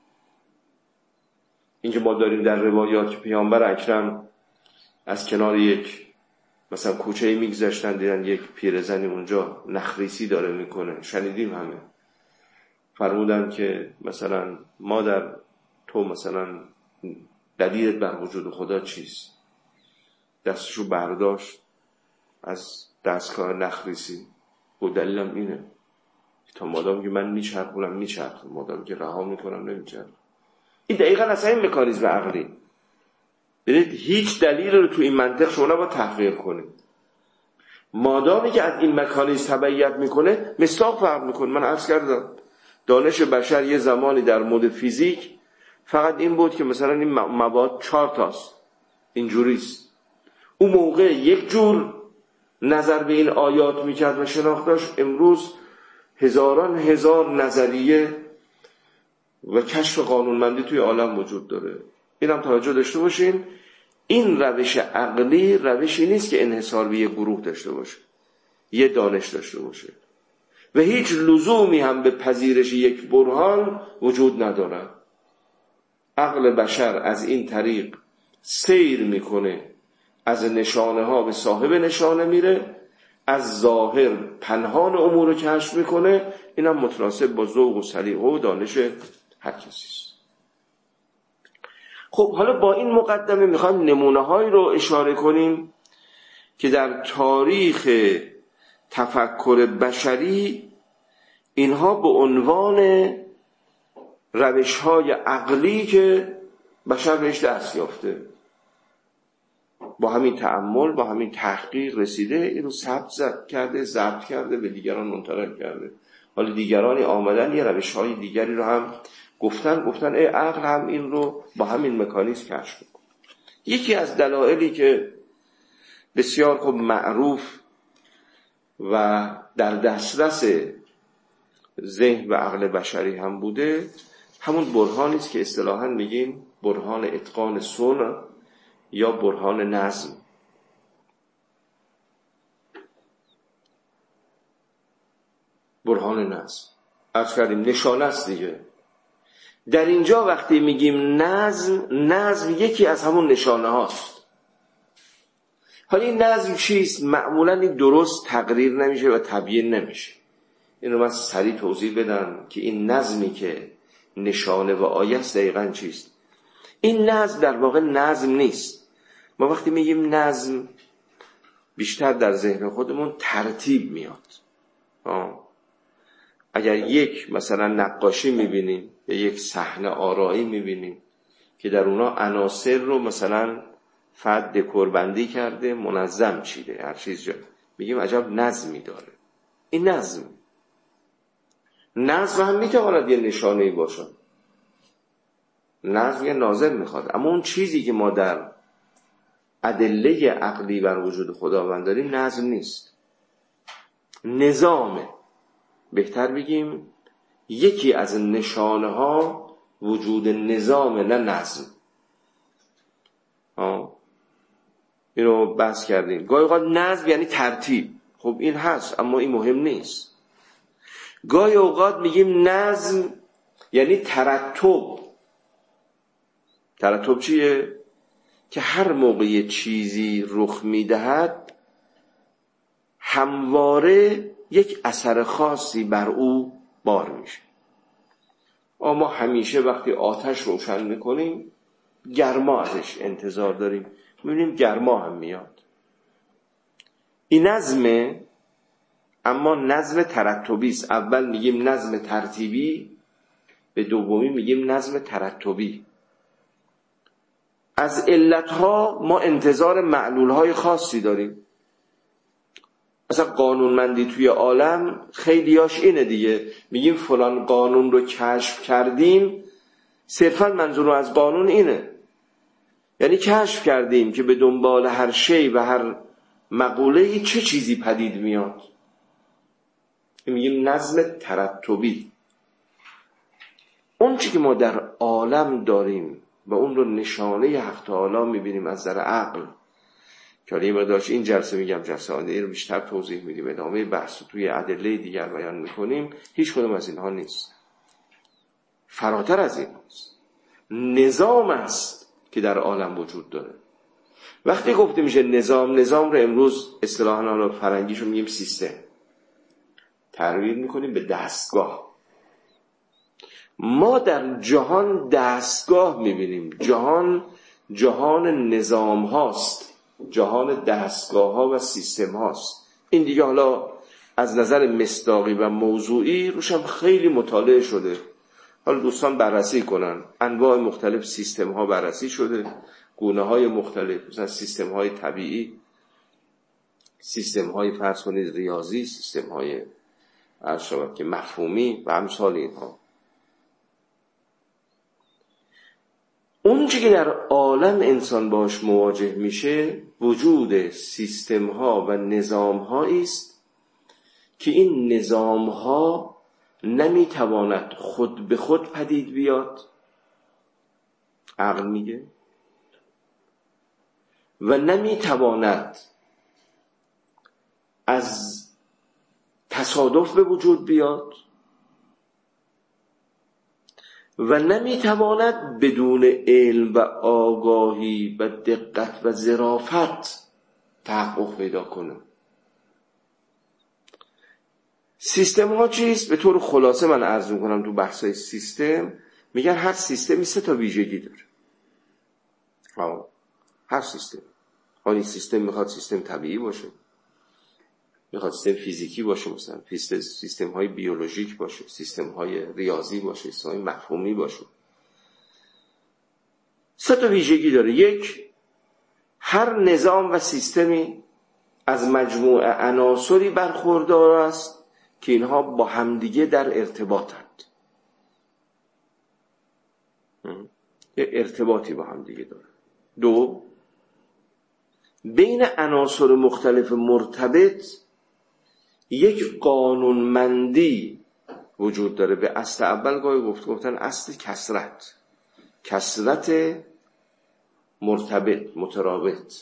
اینکه ما داریم در روایات که پیامبر اکرم از کنار یک مثلا کوچه‌ای میگذشتن دیدن یک پیرزنی اونجا نخریسی داره میکنه، شنیدیم همه. فرمودن که مثلا مادر تو مثلا دلیلت بر وجود خدا چیست؟ دستشو برداشت از دستگاه نخریسی و دلیلم اینه تا مادام که من میچرخونم مادام که رها میکنم نمیچرخونم. این دقیقا اصلا این مکانیزم عقلی. ببینید هیچ دلیل رو تو این منطق شما نباید تحقیر کنید. مادامی که از این مکانیزم تبعیت میکنه مصداق فرق میکنه. من عرض کردم دانش بشر یه زمانی در مورد فیزیک فقط این بود که مثلا این مواد 4 تاست، اینجوریست. اون موقع یک جور نظر به این آیات میکرد و شناخت داشت. امروز هزاران هزار نظریه و کشف قانونمندی توی عالم وجود داره. این هم توجه داشته باشین. این روش عقلی روشی نیست که انحصار به یک گروه داشته باشه، یه دانش داشته باشه و هیچ لزومی هم به پذیرش یک برهان وجود نداره. عقل بشر از این طریق سیر میکنه، از نشانه ها به صاحب نشانه میره، از ظاهر پنهان امور رو کشف میکنه. این هم متناسب با ذوق و سلیقه و دانش هر کسی است. خب حالا با این مقدمه میخوایم نمونه هایی رو اشاره کنیم که در تاریخ تفکر بشری اینها به عنوان روش های عقلی که بشر بهش دست یافته با همین تأمل با همین تحقیق رسیده، این رو ثبت کرده، ضبط کرده، به دیگران منتقل کرده. حالا دیگرانی آمدن یه روش های دیگری رو هم گفتن ای عقل هم این رو با همین مکانیزم کشف کن. یکی از دلایلی که بسیار خوب معروف و در دسترس ذهن و عقل بشری هم بوده همون برهانی است که اصطلاحاً میگیم برهان اتقان صنع یا برهان نظم. برهان نظم عرض کردیم نشانه است دیگه. در اینجا وقتی میگیم نظم یکی از همون نشانه هاست. حالا این نظم چیست؟ معمولا این درست تقریر نمیشه و تبیین نمیشه. اینو من سریع توضیح بدم که این نظمی که نشانه و آیه است دقیقاً چیست. این نظم در واقع نظم نیست. ما وقتی میگیم نظم بیشتر در ذهن خودمون ترتیب میاد. اگر یک مثلا نقاشی میبینیم یا یک صحنه آرایی میبینیم که در اونا عناصر رو مثلا فرد دکور بندی کرده، منظم چیده، هر چیز جا میگیم عجب نظمی داره. این نظم هم میتواند یه نشانه‌ای باشه. نظم یه ناظر میخواد، اما اون چیزی که ما در ادله عقلی بر وجود خداوند داریم نظم نیست، نظامه. بهتر بگیم یکی از نشانه ها وجود نظام نه نظم. اینو بحث کردیم. گاهی اوقات نظم یعنی ترتیب، خب این هست اما این مهم نیست. گاهی اوقات میگیم نظم یعنی ترتب. ترتب چیه؟ که هر موقع چیزی رخ میدهد همواره یک اثر خاصی بر او بار میشه. ما همیشه وقتی آتش روشن میکنیم گرما ازش انتظار داریم، میبینیم گرما هم میاد. این نظمه، اما نظم ترتبی است. اول میگیم نظم ترتیبی، به دومی میگیم نظم ترتبی. از علتها ما انتظار معلولهای خاصی داریم. مثلا قانونمندی توی عالم خیلیاش اینه دیگه، میگیم فلان قانون رو کشف کردیم، صرفا منظور از قانون اینه، یعنی کشف کردیم که به دنبال هر شی و هر مقوله چه چیزی پدید میاد؟ میگیم نظم ترتبی. اون چی که ما در عالم داریم و اون رو نشانه حق تعالی میبینیم از نظر عقل، که حالا یه مقدارش این جلسه میگم، جلسه آینده رو بیشتر توضیح میدیم، ادامه بحث توی ادله دیگر بیان میکنیم، هیچ کدوم از اینها نیست، فراتر از این هست. نظام است که در عالم وجود داره. وقتی گفته میشه نظام رو امروز اصطلاحاً حالا فرنگیشو میگیم سیستم، تعبیر میکنیم به دستگاه. ما در جهان دستگاه میبینیم. جهان نظام هاست، جهان دستگاه ها و سیستم هاست. این دیگه حالا از نظر مصداقی و موضوعی روشم خیلی مطالعه شده. حالا دوستان بررسی کنن، انواع مختلف سیستم ها بررسی شده، گونه های مختلف، مثلا سیستم های طبیعی، سیستم های فرض کنید ریاضی، سیستم های عرض شود که مفهومی و امثال اینها. اون چیزی که در عالم انسان باش مواجه میشه وجود سیستم ها و نظام هایی است که این نظام ها نمیتواند خود به خود پدید بیاد، عقل میگه، و نمیتواند از تصادف به وجود بیاد و نمیتواند بدون علم و آگاهی و دقت و ظرافت تحقق پیدا کنه. سیستم ها چیست؟ به طور خلاصه من عرض میکنم تو بحثای سیستم، میگن هر سیستمی 3 ویژگی داره. هر سیستم، این سیستم میخواد سیستم طبیعی باشه، میخواد سیستم فیزیکی باشه، مثلا سیستم های بیولوژیک باشه، سیستم های ریاضی باشه، سیستم های مفهومی باشه. 3 ویژگی داره. 1، هر نظام و سیستمی از مجموعه عناصری برخوردار است که اینها با همدیگه در ارتباطند، یه ارتباطی با همدیگه داره. 2، بین عناصر مختلف مرتبط یک قانونمندی وجود داره. به اصل اول گاهی گفتن اصل کثرت مرتبط، مترابط.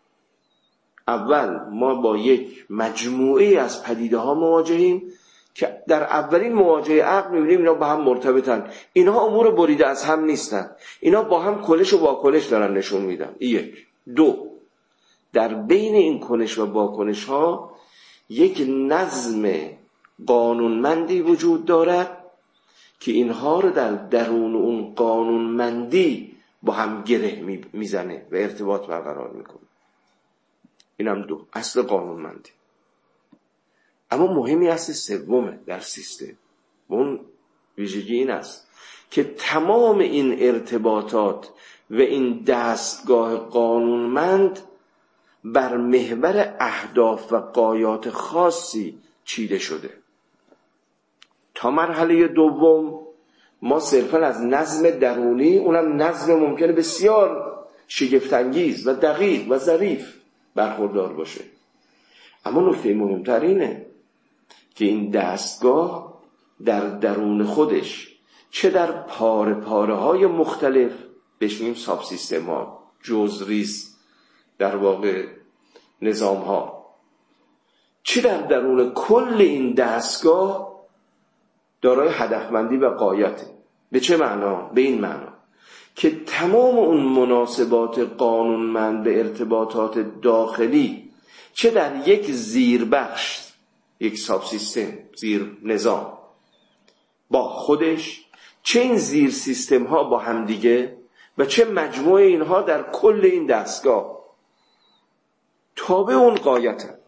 اول ما با یک مجموعه از پدیده ها مواجهیم که در اولین مواجهه عقل می‌بینیم اینا با هم مرتبطن، اینها امور بریده از هم نیستن، اینا با هم کنش و واکنش دارن نشون میدن. 1. 2، در بین این کنش و واکنش ها یک نظم قانونمندی وجود دارد که اینها رو در درون اون قانونمندی با هم گره میزنه و ارتباط برقرار میکنه. اینم 2، اصل قانونمندی. اما مهمی اصل سومه در سیستم، اون ویژگی این است که تمام این ارتباطات و این دستگاه قانونمند بر محور اهداف و غایات خاصی چیده شده. تا مرحله دوم ما صرفا از نظم درونی، اونم نظم ممکنه بسیار شگفت‌انگیز و دقیق و ظریف برخوردار باشه. اما نکته مهمتر اینه که این دستگاه در درون خودش، چه در پاره های مختلف، بهش میگیم ساب سیستم ها، جزریز در واقع نظام ها، چه در درون کل این دستگاه دارای هدفمندی و غایته. به چه معنا؟ به این معنا که تمام اون مناسبات قانونمند به ارتباطات داخلی، چه در یک زیربخش، یک ساب سیستم، زیر نظام با خودش، چه این زیر سیستم ها با همدیگه و چه مجموعه اینها در کل این دستگاه تابع اون غایتند،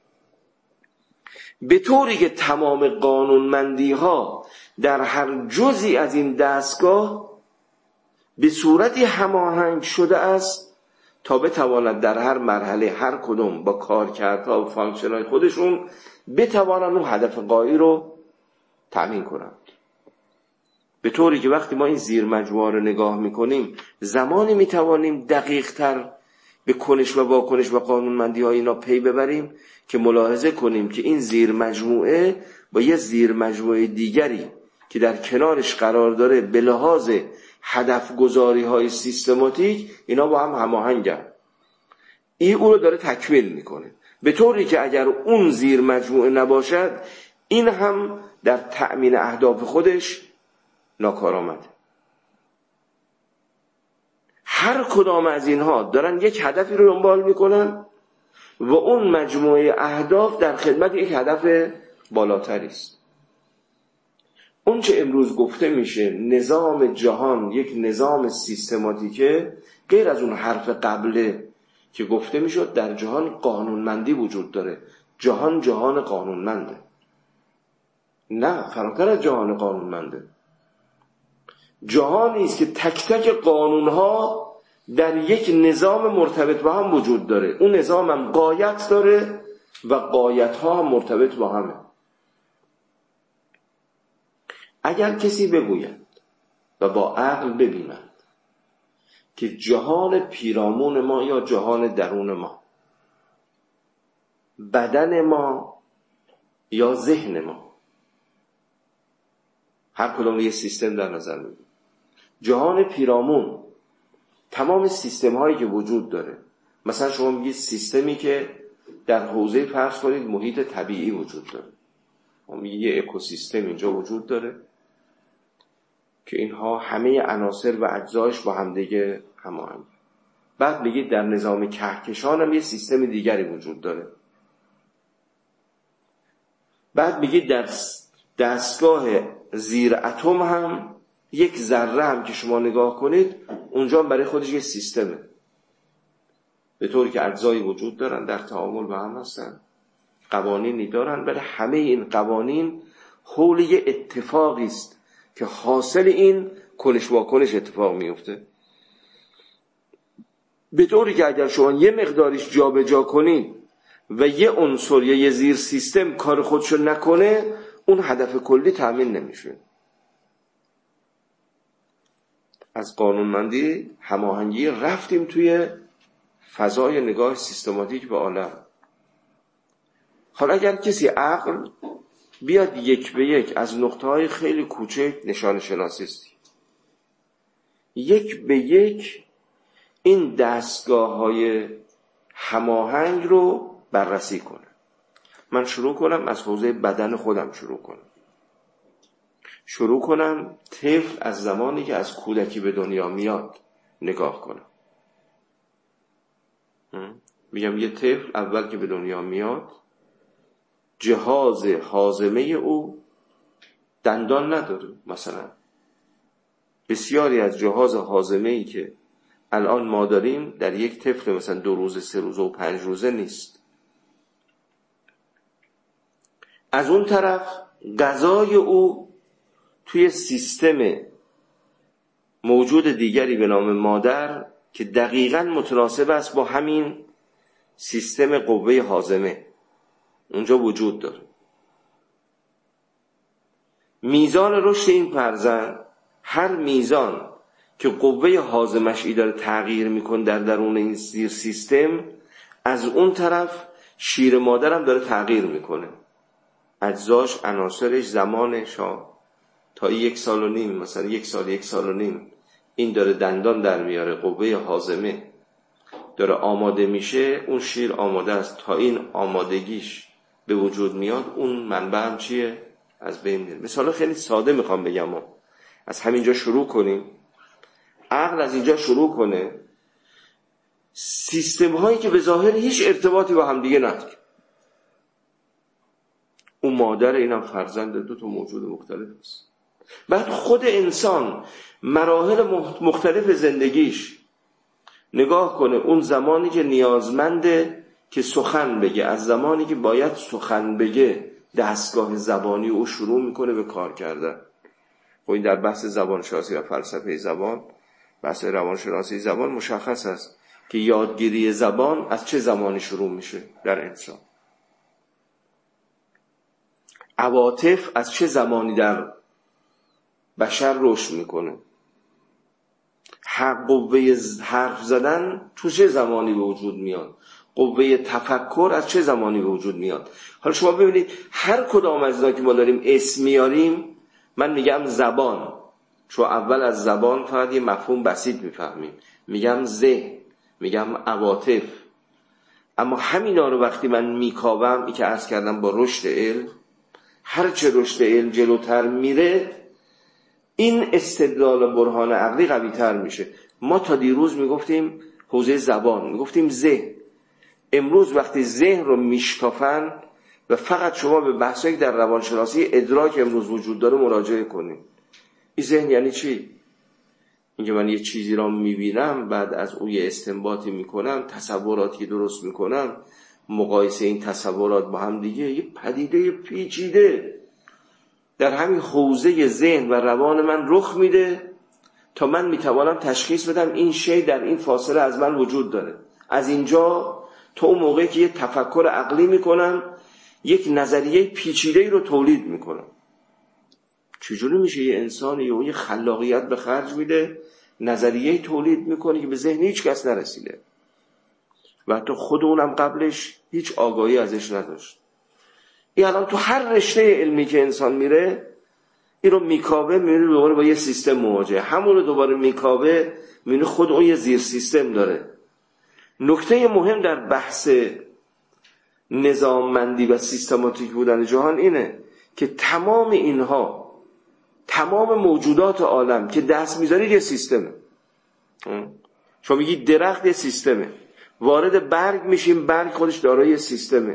به طوری که تمام قانونمندی ها در هر جزئی از این دستگاه به صورتی هماهنگ شده است تا بتواند در هر مرحله هر کدوم با کارکردها و فانکشن‌های خودشون بتوانند اون هدف غایی رو تأمین کنند. به طوری که وقتی ما این زیر مجموعه رو نگاه میکنیم، زمانی میتوانیم دقیق‌تر به کنش و واکنش و قانونمندی های اینا پی ببریم که ملاحظه کنیم که این زیر مجموعه با یه زیر مجموعه دیگری که در کنارش قرار داره به لحاظ هدف گذاری های سیستماتیک اینا با هم هماهنگن. این اون رو داره تکمیل میکنه، به طوری که اگر اون زیر مجموعه نباشد این هم در تأمین اهداف خودش ناکارآمده. هر کدام از اینها دارن یک هدفی رو دنبال میکنن و اون مجموعه اهداف در خدمت یک هدف بالاتری است. اون چه امروز گفته میشه نظام جهان یک نظام سیستماتیکه، غیر از اون حرف قبله که گفته میشد در جهان قانونمندی وجود داره، جهان قانونمنده. نه، فراتر از جهان قانونمنده، جهانی است که تک تک قانونها در یک نظام مرتبط با هم وجود داره. اون نظام هم غایت داره و غایت‌ها هم مرتبط با همه. اگر کسی بگوید و با عقل ببیند که جهان پیرامون ما یا جهان درون ما، بدن ما یا ذهن ما، هر کدوم یه سیستم در نظر میگیریم، جهان پیرامون تمام سیستم هایی که وجود داره، مثلا شما میگید سیستمی که در حوزه فرض کنید محیط طبیعی وجود داره، ما میگید یه اکوسیستم اینجا وجود داره که اینها همه عناصر و اجزایش با هم دیگه هماهنگ. بعد میگید در نظام کهکشان هم یه سیستم دیگری وجود داره. بعد میگید در دستگاه زیر اتم هم یک ذره هم که شما نگاه کنید اونجا برای خودش یه سیستمه، به طوری که اجزایی وجود دارن در تعامل با هم هستن، قوانینی دارن، ولی همه این قوانین حول یه اتفاقی است که حاصل این کنش واکنش اتفاق میفته، به طوری که اگر شما یه مقداریش جابجا کنید و یه عنصر یا یه زیر سیستم کار خودشو نکنه اون هدف کلی تامین نمیشه. از قانونمندی هماهنگی رفتیم توی فضای نگاه سیستماتیک به عالم. حالا اگر کسی عقل بیاد یک به یک از نقطه‌های خیلی کوچک نشان شناسی است، یک به یک این دستگاه‌های هماهنگ رو بررسی کنه. من شروع کنم از حوزه بدن خودم شروع کنم طفل از زمانی که از کودکی به دنیا میاد نگاه کنم. میگم یه طفل اول که به دنیا میاد جهاز هاضمه او دندان نداره. مثلا بسیاری از جهاز هاضمه‌ای که الان ما داریم در یک طفل مثلا 2 روزه 3 روزه و 5 روزه نیست. از اون طرف غذای او توی سیستم موجود دیگری به نام مادر که دقیقاً متناسب است با همین سیستم قوه هاضمه اونجا وجود داره. میزان رشد این فرزند، هر میزان که قوه هاضمش ای داره تغییر میکنه در درون این زیر سیستم، از اون طرف شیر مادرم داره تغییر میکنه، اجزاش، عناصرش، زمانش تا 1 سال و نیم، مثلا 1 سال 1 سال و نیم این داره دندان در میاره، قوه هاضمه داره آماده میشه، اون شیر آماده است، تا این آمادگیش به وجود میاد اون منبع هم چیه؟ از بین میره. مثلا خیلی ساده میخوام بگم، از همینجا شروع کنیم، عقل از اینجا شروع کنه، سیستم هایی که به ظاهر هیچ ارتباطی با هم دیگه نداره، اون مادر اینم فرزند، 2 تا موجود مختلف است. بعد خود انسان مراحل مختلف زندگیش نگاه کنه، اون زمانی که نیازمنده که سخن بگه، از زمانی که باید سخن بگه دستگاه زبانی او شروع میکنه به کار کردن. خب این در بحث زبانشناسی و فلسفه زبان، بحث روانشناسی زبان مشخص است که یادگیری زبان از چه زمانی شروع میشه در انسان، عواطف از چه زمانی در بشر رشد میکنه، قوه حرف زدن تو چه زمانی به وجود میاد، قوه تفکر از چه زمانی به وجود میاد. حالا شما ببینید هر کدام از اینا که ما داریم اسم میاریم، من میگم زبان، چون اول از زبان فقط یه مفهوم بسیط میفهمیم، میگم ذهن، میگم عواطف. اما همینا رو وقتی من میکاوم، این که عرض کردم با رشد علم، هر چه رشد علم جلوتر میره این استدلال برهان عقلی قوی تر میشه. ما تا دیروز میگفتیم حوزه زبان، میگفتیم ذهن. امروز وقتی ذهن رو میشکافن و فقط شما به بحثایی در روانشناسی ادراک امروز وجود داره مراجعه کنید، این ذهن یعنی چی؟ اینکه من یه چیزی را میبینم، بعد از اون یه استنباطی میکنم، تصوراتی درست میکنم، مقایسه این تصورات با هم دیگه، یه پدیده پیچیده در همین حوزه ذهن و روان من رخ میده تا من میتوانم تشخیص بدم این شی در این فاصله از من وجود داره. از اینجا تا اون موقعی که یه تفکر عقلی میکنم، یک نظریه پیچیده‌ای رو تولید میکنم. چجوری میشه یه انسان یه خلاقیت به خرج میده، نظریه تولید میکنه که به ذهن هیچ کس نرسیده و حتی خود اونم قبلش هیچ آگاهی ازش نداشت. این الان تو هر رشته علمی که انسان میره این رو میکاوه، میبینه دوباره با یه سیستم مواجهه، همون رو دوباره میکاوه، میبینه خود اون یه زیر سیستم داره. نکته مهم در بحث نظاممندی و سیستماتیک بودن جهان اینه که تمام اینها، تمام موجودات عالم که دست میذارید یه سیستمه. شما میگید درخت یه سیستمه، وارد برگ میشیم، برگ خودش دارای یه سیستمه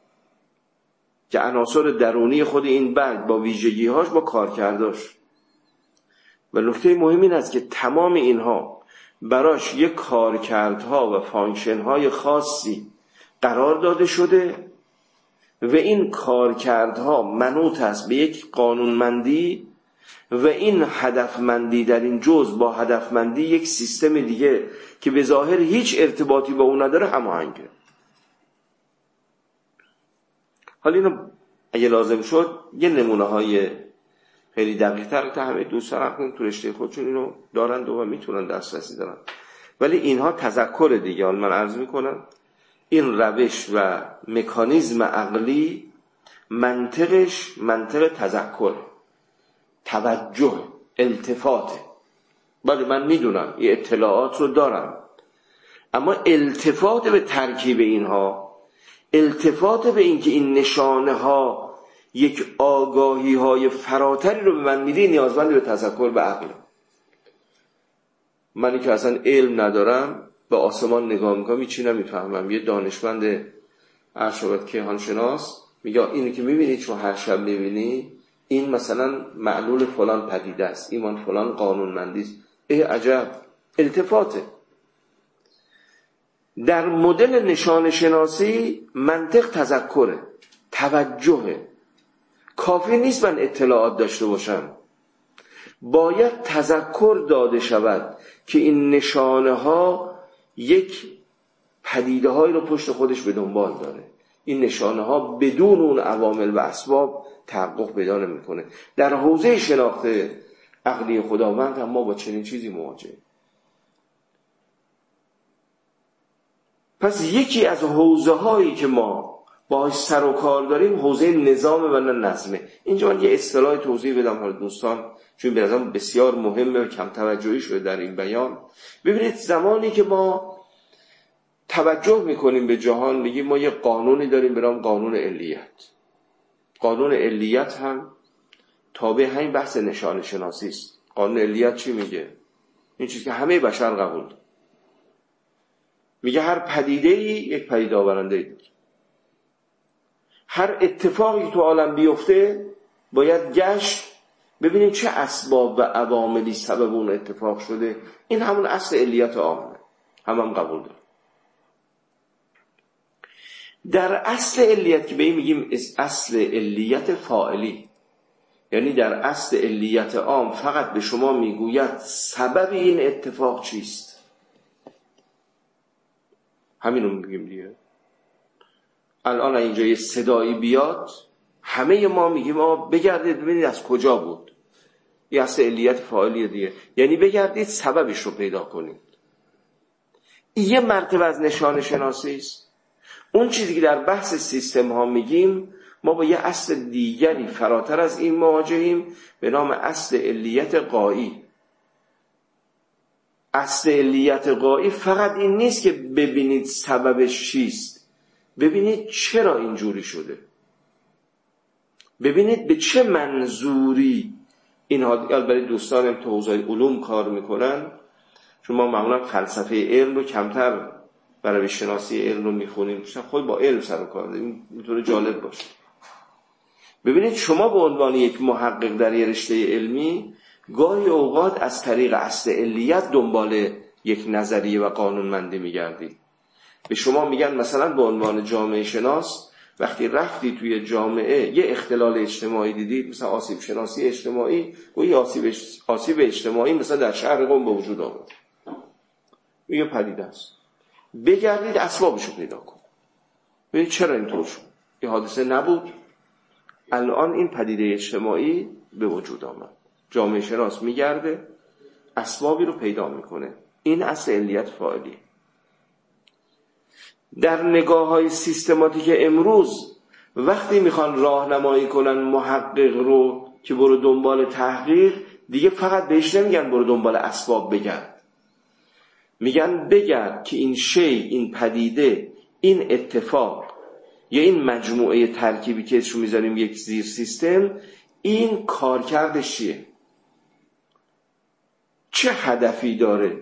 که عناصر درونی خود این برگ با ویژگی‌هاش با کارکرداش. و نکته مهم این است که تمام اینها براش یک کارکردها و فانکشن‌های خاصی قرار داده شده و این کارکردها منوط است به یک قانونمندی و این هدفمندی در این جزء با هدفمندی یک سیستم دیگه که به ظاهر هیچ ارتباطی با اون نداره هماهنگه. حالا اینو اگه لازم شد یه نمونه های خیلی دقیق تر که همه دوستان تو رشته خودشون اینو دارند و میتونن دسترسی دارن، ولی اینها تذکر دیگه. حالا من عرض میکنم این روش و مکانیزم عقلی منطقش منطق تذکر، توجه، التفاته. بله من میدونم این اطلاعات رو دارم، اما التفات به ترکیب اینها، التفات به اینکه این نشانه ها یک آگاهی های فراتری رو به من میده، نیازمند به تذکر به عقل. منی که اصلا علم ندارم به آسمان نگاه میکنم هیچی نمیفهمم، یه دانشمند ارشد کیهانشناس میگه اینو که میبینید چون هر شب میبینی این مثلا معلول فلان پدیده است، ایمان فلان قانونمندی است. عجب، التفاته. در مدل نشان شناسی منطق تذکره، توجهه. کافی نیست من اطلاعات داشته باشم، باید تذکر داده شود که این نشانه ها یک پدیده هایی رو پشت خودش به دنبال داره. این نشانه ها بدون اون عوامل و اسباب تحقق پیدا نمیکنه. در حوزه شناخت عقلی خداوند هم ما با چنین چیزی مواجهیم. پس یکی از حوزه هایی که ما باهاش سر و کار داریم حوزه نظام و نظمه. اینجا من یه اصطلاح توضیح بدم حال دوستان، چون به نظرم بسیار مهمه و کم توجهی شده در این بیان. ببینید زمانی که ما توجه میکنیم به جهان، میگیم ما یه قانونی داریم به نام قانون علیت. قانون علیت هم تابع همین بحث نشان شناسی است. قانون علیت چی میگه؟ این چیزی که همه بشر قبول داره. میگه هر پدیده‌ای یک پدیده آورنده داره. هر اتفاقی تو عالم بیفته باید گشت ببینیم چه اسباب و عواملی سبب اون اتفاق شده. این همون اصل علیت عامه، هم قبول داره. در اصل علیت که به این میگیم اصل علیت فاعلی، یعنی در اصل علیت عام فقط به شما میگوید سبب این اتفاق چیست. همینو میگیم دیگه. الان اینجا یه صدایی بیاد، همه ما میگیم بگردید ببینید از کجا بود. این اصل علیت فاعلیه دیگه. یعنی بگردید سببش رو پیدا کنید. یه مرتبه از نشان شناسی است. اون چیزی که در بحث سیستم ها میگیم، ما با یه اصل دیگری فراتر از این مواجهیم به نام اصل علیت غایی. اصل علیت غایی فقط این نیست که ببینید سببش چیست، ببینید چرا اینجوری شده، ببینید به چه منظوری اینها. برای دوستانم تو حوزه علوم کار میکنن، چون ما معمولا فلسفه علم رو کمتر برای شناسی علم رو میخونیم، خود با علم سر و کار داریم، میتونه جالب باشه. ببینید شما به عنوان یک محقق در یه رشته علمی گاهی اوقات از طریق اصل علیت دنبال یک نظریه و قانونمندی میگردید. به شما میگن مثلا به عنوان جامعه شناس، وقتی رفتی توی جامعه یه اختلال اجتماعی دیدید، مثلا آسیب شناسی اجتماعی، گویی آسیب اجتماعی مثلا در شهر قم به وجود آمد، یه پدیده است، بگردید اسبابشو پیدا کن، ببینید چرا اینطور شد. این حادثه نبود، الان این پدیده اجتماعی به وجود آمد. جامعه شناس میگرده اسبابی رو پیدا میکنه. این اصل علیت فاعلی. در نگاه‌های سیستماتیک امروز وقتی میخوان راهنمایی کنن محقق رو که برو دنبال تحقیق، دیگه فقط بهش نمیگن برو دنبال اسباب بگرد، میگن بگرد که این شی، این پدیده، این اتفاق یا این مجموعه ترکیبی که اسمش میذاریم یک زیر سیستم، این کارکردش چیه، چه هدفی داره،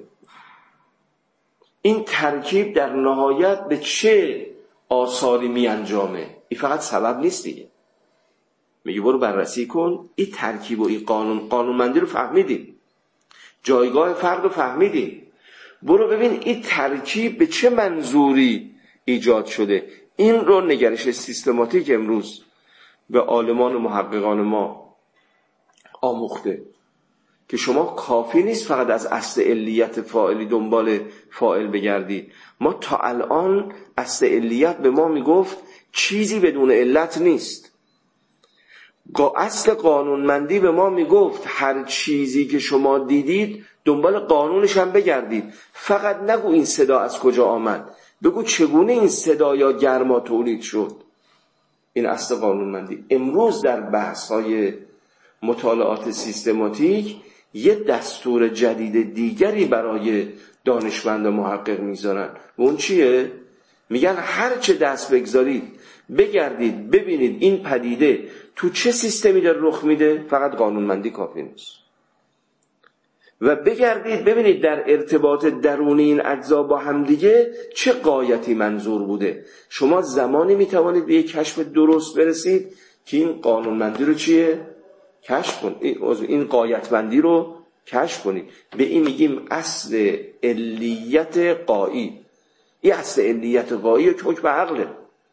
این ترکیب در نهایت به چه آثاری می انجامه. این فقط سبب نیست دیگه. میگه برو بررسی کن، این ترکیب و این قانونمندی رو فهمیدیم، جایگاه فرد رو فهمیدیم، برو ببین این ترکیب به چه منظوری ایجاد شده. این رو نگرش سیستماتیک امروز به عالمان و محققان ما آموخته که شما کافی نیست فقط از اصل علیت فاعلی دنبال فاعل بگردید. ما تا الان اصل علیت به ما میگفت چیزی بدون علت نیست. اصل قانونمندی به ما میگفت هر چیزی که شما دیدید دنبال قانونش هم بگردید. فقط نگو این صدا از کجا آمد، بگو چگونه این صدا یا گرما تولید شد. این اصل قانونمندی. امروز در بحث‌های مطالعات سیستماتیک یه دستور جدید دیگری برای دانشمند و محقق میذارن. و اون چیه؟ میگن هر چه دست بگذارید بگردید ببینید این پدیده تو چه سیستمی در رخ میده، فقط قانونمندی کافی نیست. و بگردید ببینید در ارتباط درونی این اجزا با هم دیگه چه غایتی منظور بوده. شما زمانی میتوانید به یک کشف درست برسید که این قانونمندی رو چیه؟ کشف کنید، این غایتمندی رو کشف کنید. به این میگیم اصل علیت غایی. این اصل علیت غایی که حکم عقله،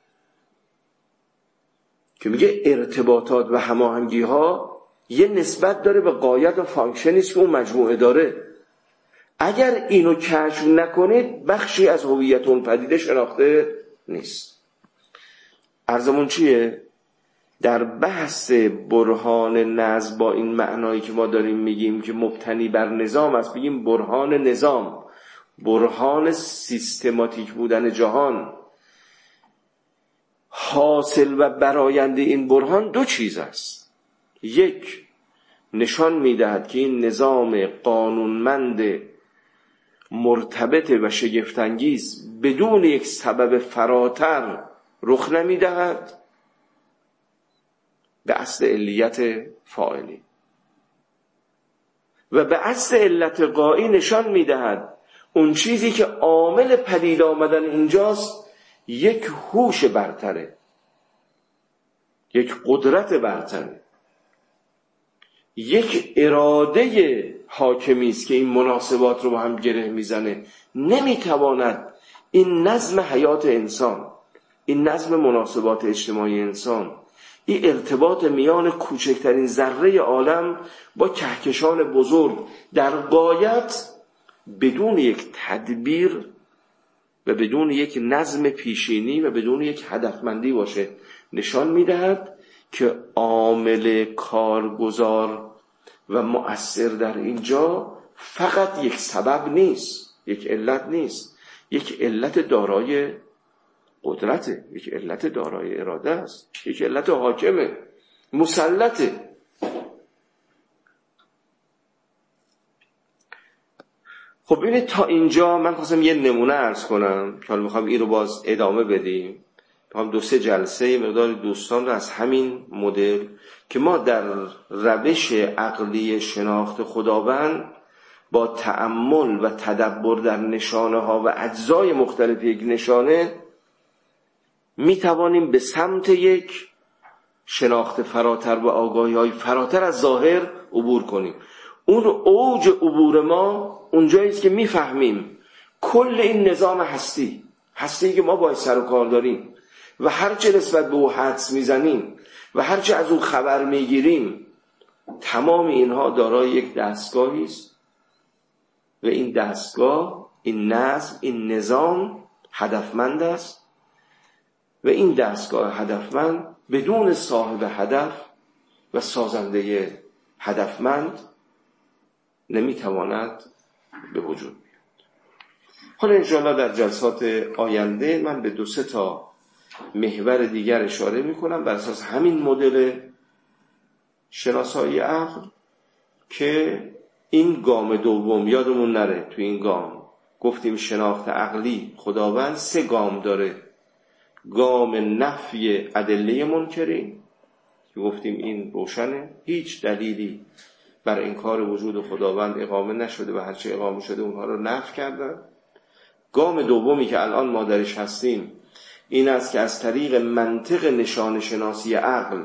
که میگه ارتباطات و هماهنگی ها یه نسبت داره به غایت و فانکشنیست که اون مجموعه داره. اگر اینو کشف نکنید بخشی از هویت اون پدیده شناخته نیست. عرضمون چیه؟ در بحث برهان نظم با این معنایی که ما داریم میگیم که مبتنی بر نظام است، بگیم برهان نظام، برهان سیستماتیک بودن جهان، حاصل و براینده این برهان دو چیز است. یک، نشان میدهد که این نظام قانونمند مرتبط و شگفت‌انگیز بدون یک سبب فراتر رخ نمیدهد به اصل علیت فاعلی، و به اصل علت غایی نشان میدهد اون چیزی که عامل پدید آمدن اینجاست یک هوش برتره، یک قدرت برتره، یک اراده حاکمی است که این مناسبات رو با هم گره میزنه. نمیتواند این نظم حیات انسان، این نظم مناسبات اجتماعی انسان، این ارتباط میان کوچکترین ذره عالم با کهکشان بزرگ در غایت بدون یک تدبیر و بدون یک نظم پیشینی و بدون یک هدفمندی باشه. نشان میدهد که عامل کارگزار و مؤثر در اینجا فقط یک سبب نیست، یک علت نیست، یک علت دارای قدرته، یک علت دارای اراده است، یک علت حاکمه، مسلطه. خب ببینید تا اینجا من خواستم یه نمونه عرض کنم که حالا میخوام این رو باز ادامه بدیم. میخوام 2-3 جلسه مقدار دوستان رو از همین مدل که ما در روش عقلی شناخت خداوند با تأمل و تدبر در نشانه ها و اجزای مختلف یک نشانه میتوانیم به سمت یک شناخت فراتر و آگاهی های فراتر از ظاهر عبور کنیم. اون اوج عبور ما اونجایی است که میفهمیم کل این نظام هستی که ما باید سر و کار داریم و هرچه نسبت به او حدس میزنیم و هرچه از او خبر میگیریم، تمام اینها دارای یک دستگاهی است و این دستگاه، این نظم، این نظام هدفمند است و این دستگاه هدفمند بدون صاحب هدف و سازنده هدفمند نمیتواند به وجود بیاد. حالا انشاءالله در جلسات آینده من به 2-3 تا محور دیگر اشاره میکنم بر اساس همین مدل شناسایی عقل که این گام دوم یادمون نره. تو این گام گفتیم شناخت عقلی خداوند 3 گام داره. گام نفی ادله منکرین که گفتیم این روشنه، هیچ دلیلی بر انکار وجود خداوند اقامه نشده و هرچه اقامه شده اونها رو نفی کردن. گام دومی که الان ما درش هستیم این است که از طریق منطق نشان شناسی عقل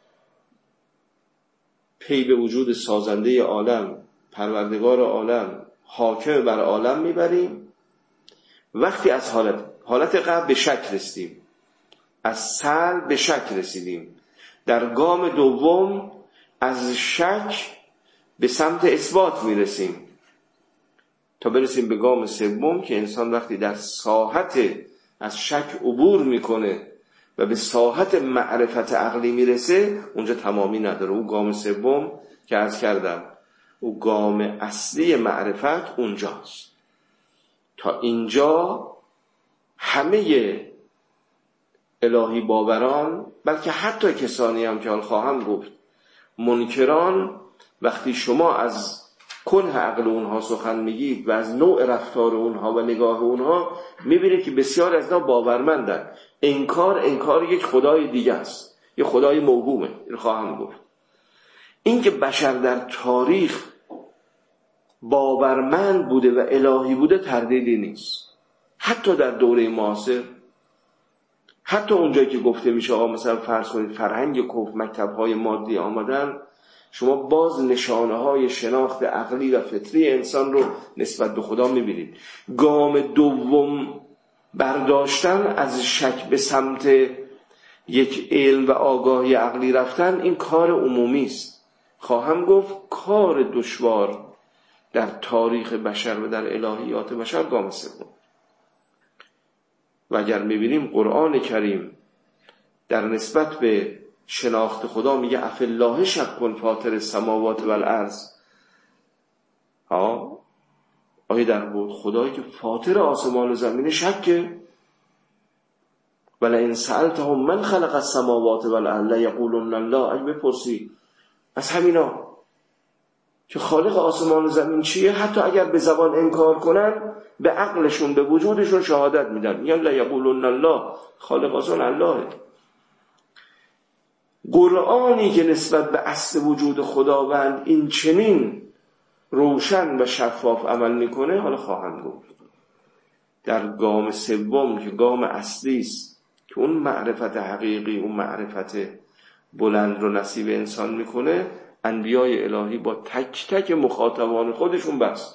پی به وجود سازنده عالم، پروردگار عالم، حاکم بر عالم میبریم. وقتی از حالت قبل به شک رسیدیم، از سلب به شک رسیدیم، در گام دوم از شک به سمت اثبات میرسیم تا برسیم به گام سوم که انسان وقتی در ساحت از شک عبور میکنه و به ساحت معرفت عقلی میرسه، اونجا تمامی نداره. اون گام سوم که عرض کردم اون گام اصلی معرفت اونجاست. تا اینجا همه الهی باوران، بلکه حتی کسانی هم که حال خواهم گفت منکران، وقتی شما از کنه عقل اونها سخن میگید و از نوع رفتار اونها و نگاه اونها میبینید که بسیار از اینا باورمندن. انکار یک خدای دیگه است، یک خدای موهومه. این خواهم گفت این که بشر در تاریخ باورمند بوده و الهی بوده تردیدی نیست. حتی در دوره معاصر، حتی اونجایی که گفته میشه آقا مثلا فرض کنید فرهنگ کفر، مکتب‌های مادی آمدن، شما باز نشانه های شناخت عقلی و فطری انسان رو نسبت به خدا میبینید. گام دوم برداشتن از شک به سمت یک علم و آگاهی عقلی رفتن، این کار عمومی است. خواهم گفت کار دشوار در تاریخ بشر و در الهیات بشر گام سوم. و اگر میبینیم قرآن کریم در نسبت به شناخت خدا میگه افالله شک فاطر السماوات والارض. آیا در بود خدایی که فاطر آسمان و زمین شکه؟ ولئن سألتهم من خلق السماوات والارض لیقولن الله. اگه بپرسی از همینا که خالق آسمان و زمین چیه، حتی اگر به زبان انکار کنن به عقلشون به وجودشون شهادت میدن، میگن لیقولن الله، خالق آسمان اللهه. قرآنی که نسبت به اصل وجود خداوند این چنین روشن و شفاف عمل میکنه، حالا خواهم گفت در گام سوم که گام اصلی است که اون معرفت حقیقی، اون معرفت بلند رو نصیب انسان میکنه، انبیای الهی با تک تک مخاطبان خودشون بحث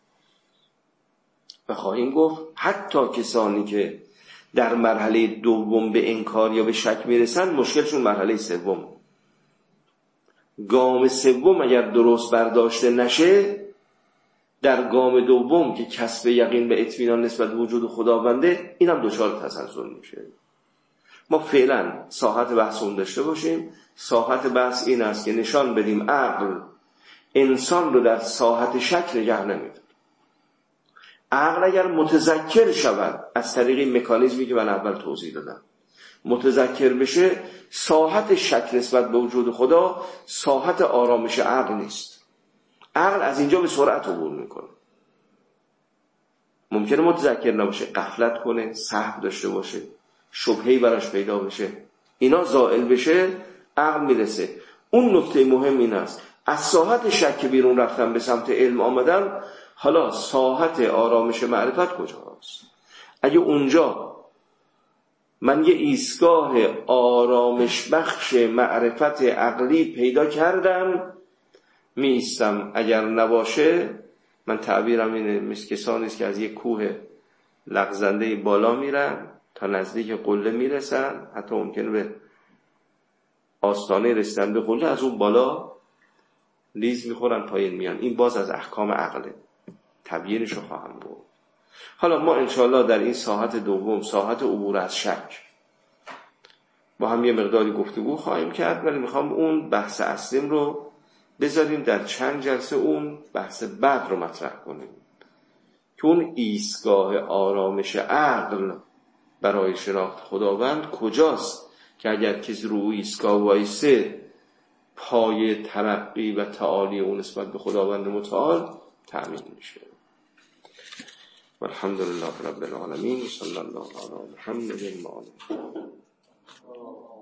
و خواهیم گفت حتی کسانی که در مرحله دوم به انکار یا به شک میرسن، مشکلشون مرحله سوم. گام سوم اگر درست برداشته نشه، در گام دوم که کسب یقین به اطمینان نسبت وجود خداونده، این هم دچار تسلسل میشه. ما فعلا ساحت بحثمون داشته باشیم. ساحت بحث این است که نشان بدیم عقل انسان رو در ساحت شک نگه نمی‌داره. عقل اگر متذکر شود از طریق این مکانیزمی که من اول توضیح دادم، متذکر بشه، ساحت شک نسبت به وجود خدا ساحت آرامش عقل نیست. عقل از اینجا به سرعت عبور میکنه. ممکنه متذکر نباشه، غفلت کنه، سهو داشته باشه، شبهه‌ای براش پیدا بشه، اینا زائل بشه، عقل میرسه. اون نکته مهم این است از ساحت شک بیرون رفتن به سمت علم آمدن، حالا ساحت آرامش معرفت کجاست؟ اگه اونجا من یه ایستگاه آرامش بخش معرفت عقلی پیدا کردم، می ایستم. اگر نباشه، من تعبیرم اینه، مثل کسانی است که از یک کوه لغزنده بالا میرن تا نزدیک قله میرسن، حتی ممکنه به آستانه رسیدن به قله از اون بالا لیز میخورن پایین میان. این باز از احکام عقله، تبیینشو خواهم بود. حالا ما انشاءالله در این ساحت دوم، ساحت عبور از شک، با هم یه مقداری گفتگو خواهیم کرد، ولی میخوام اون بحث اصلیم رو بذاریم در چند جلسه، اون بحث بعد رو مطرح کنیم که اون ایستگاه آرامش عقل برای شناخت خداوند کجاست، که اگر کسی رو ایستگاه وایسه پای ترقی و تعالی اون نسبت به خداوند متعال تأمین میشه. والحمدلله رب العالمین، صلی الله علی محمد و آله.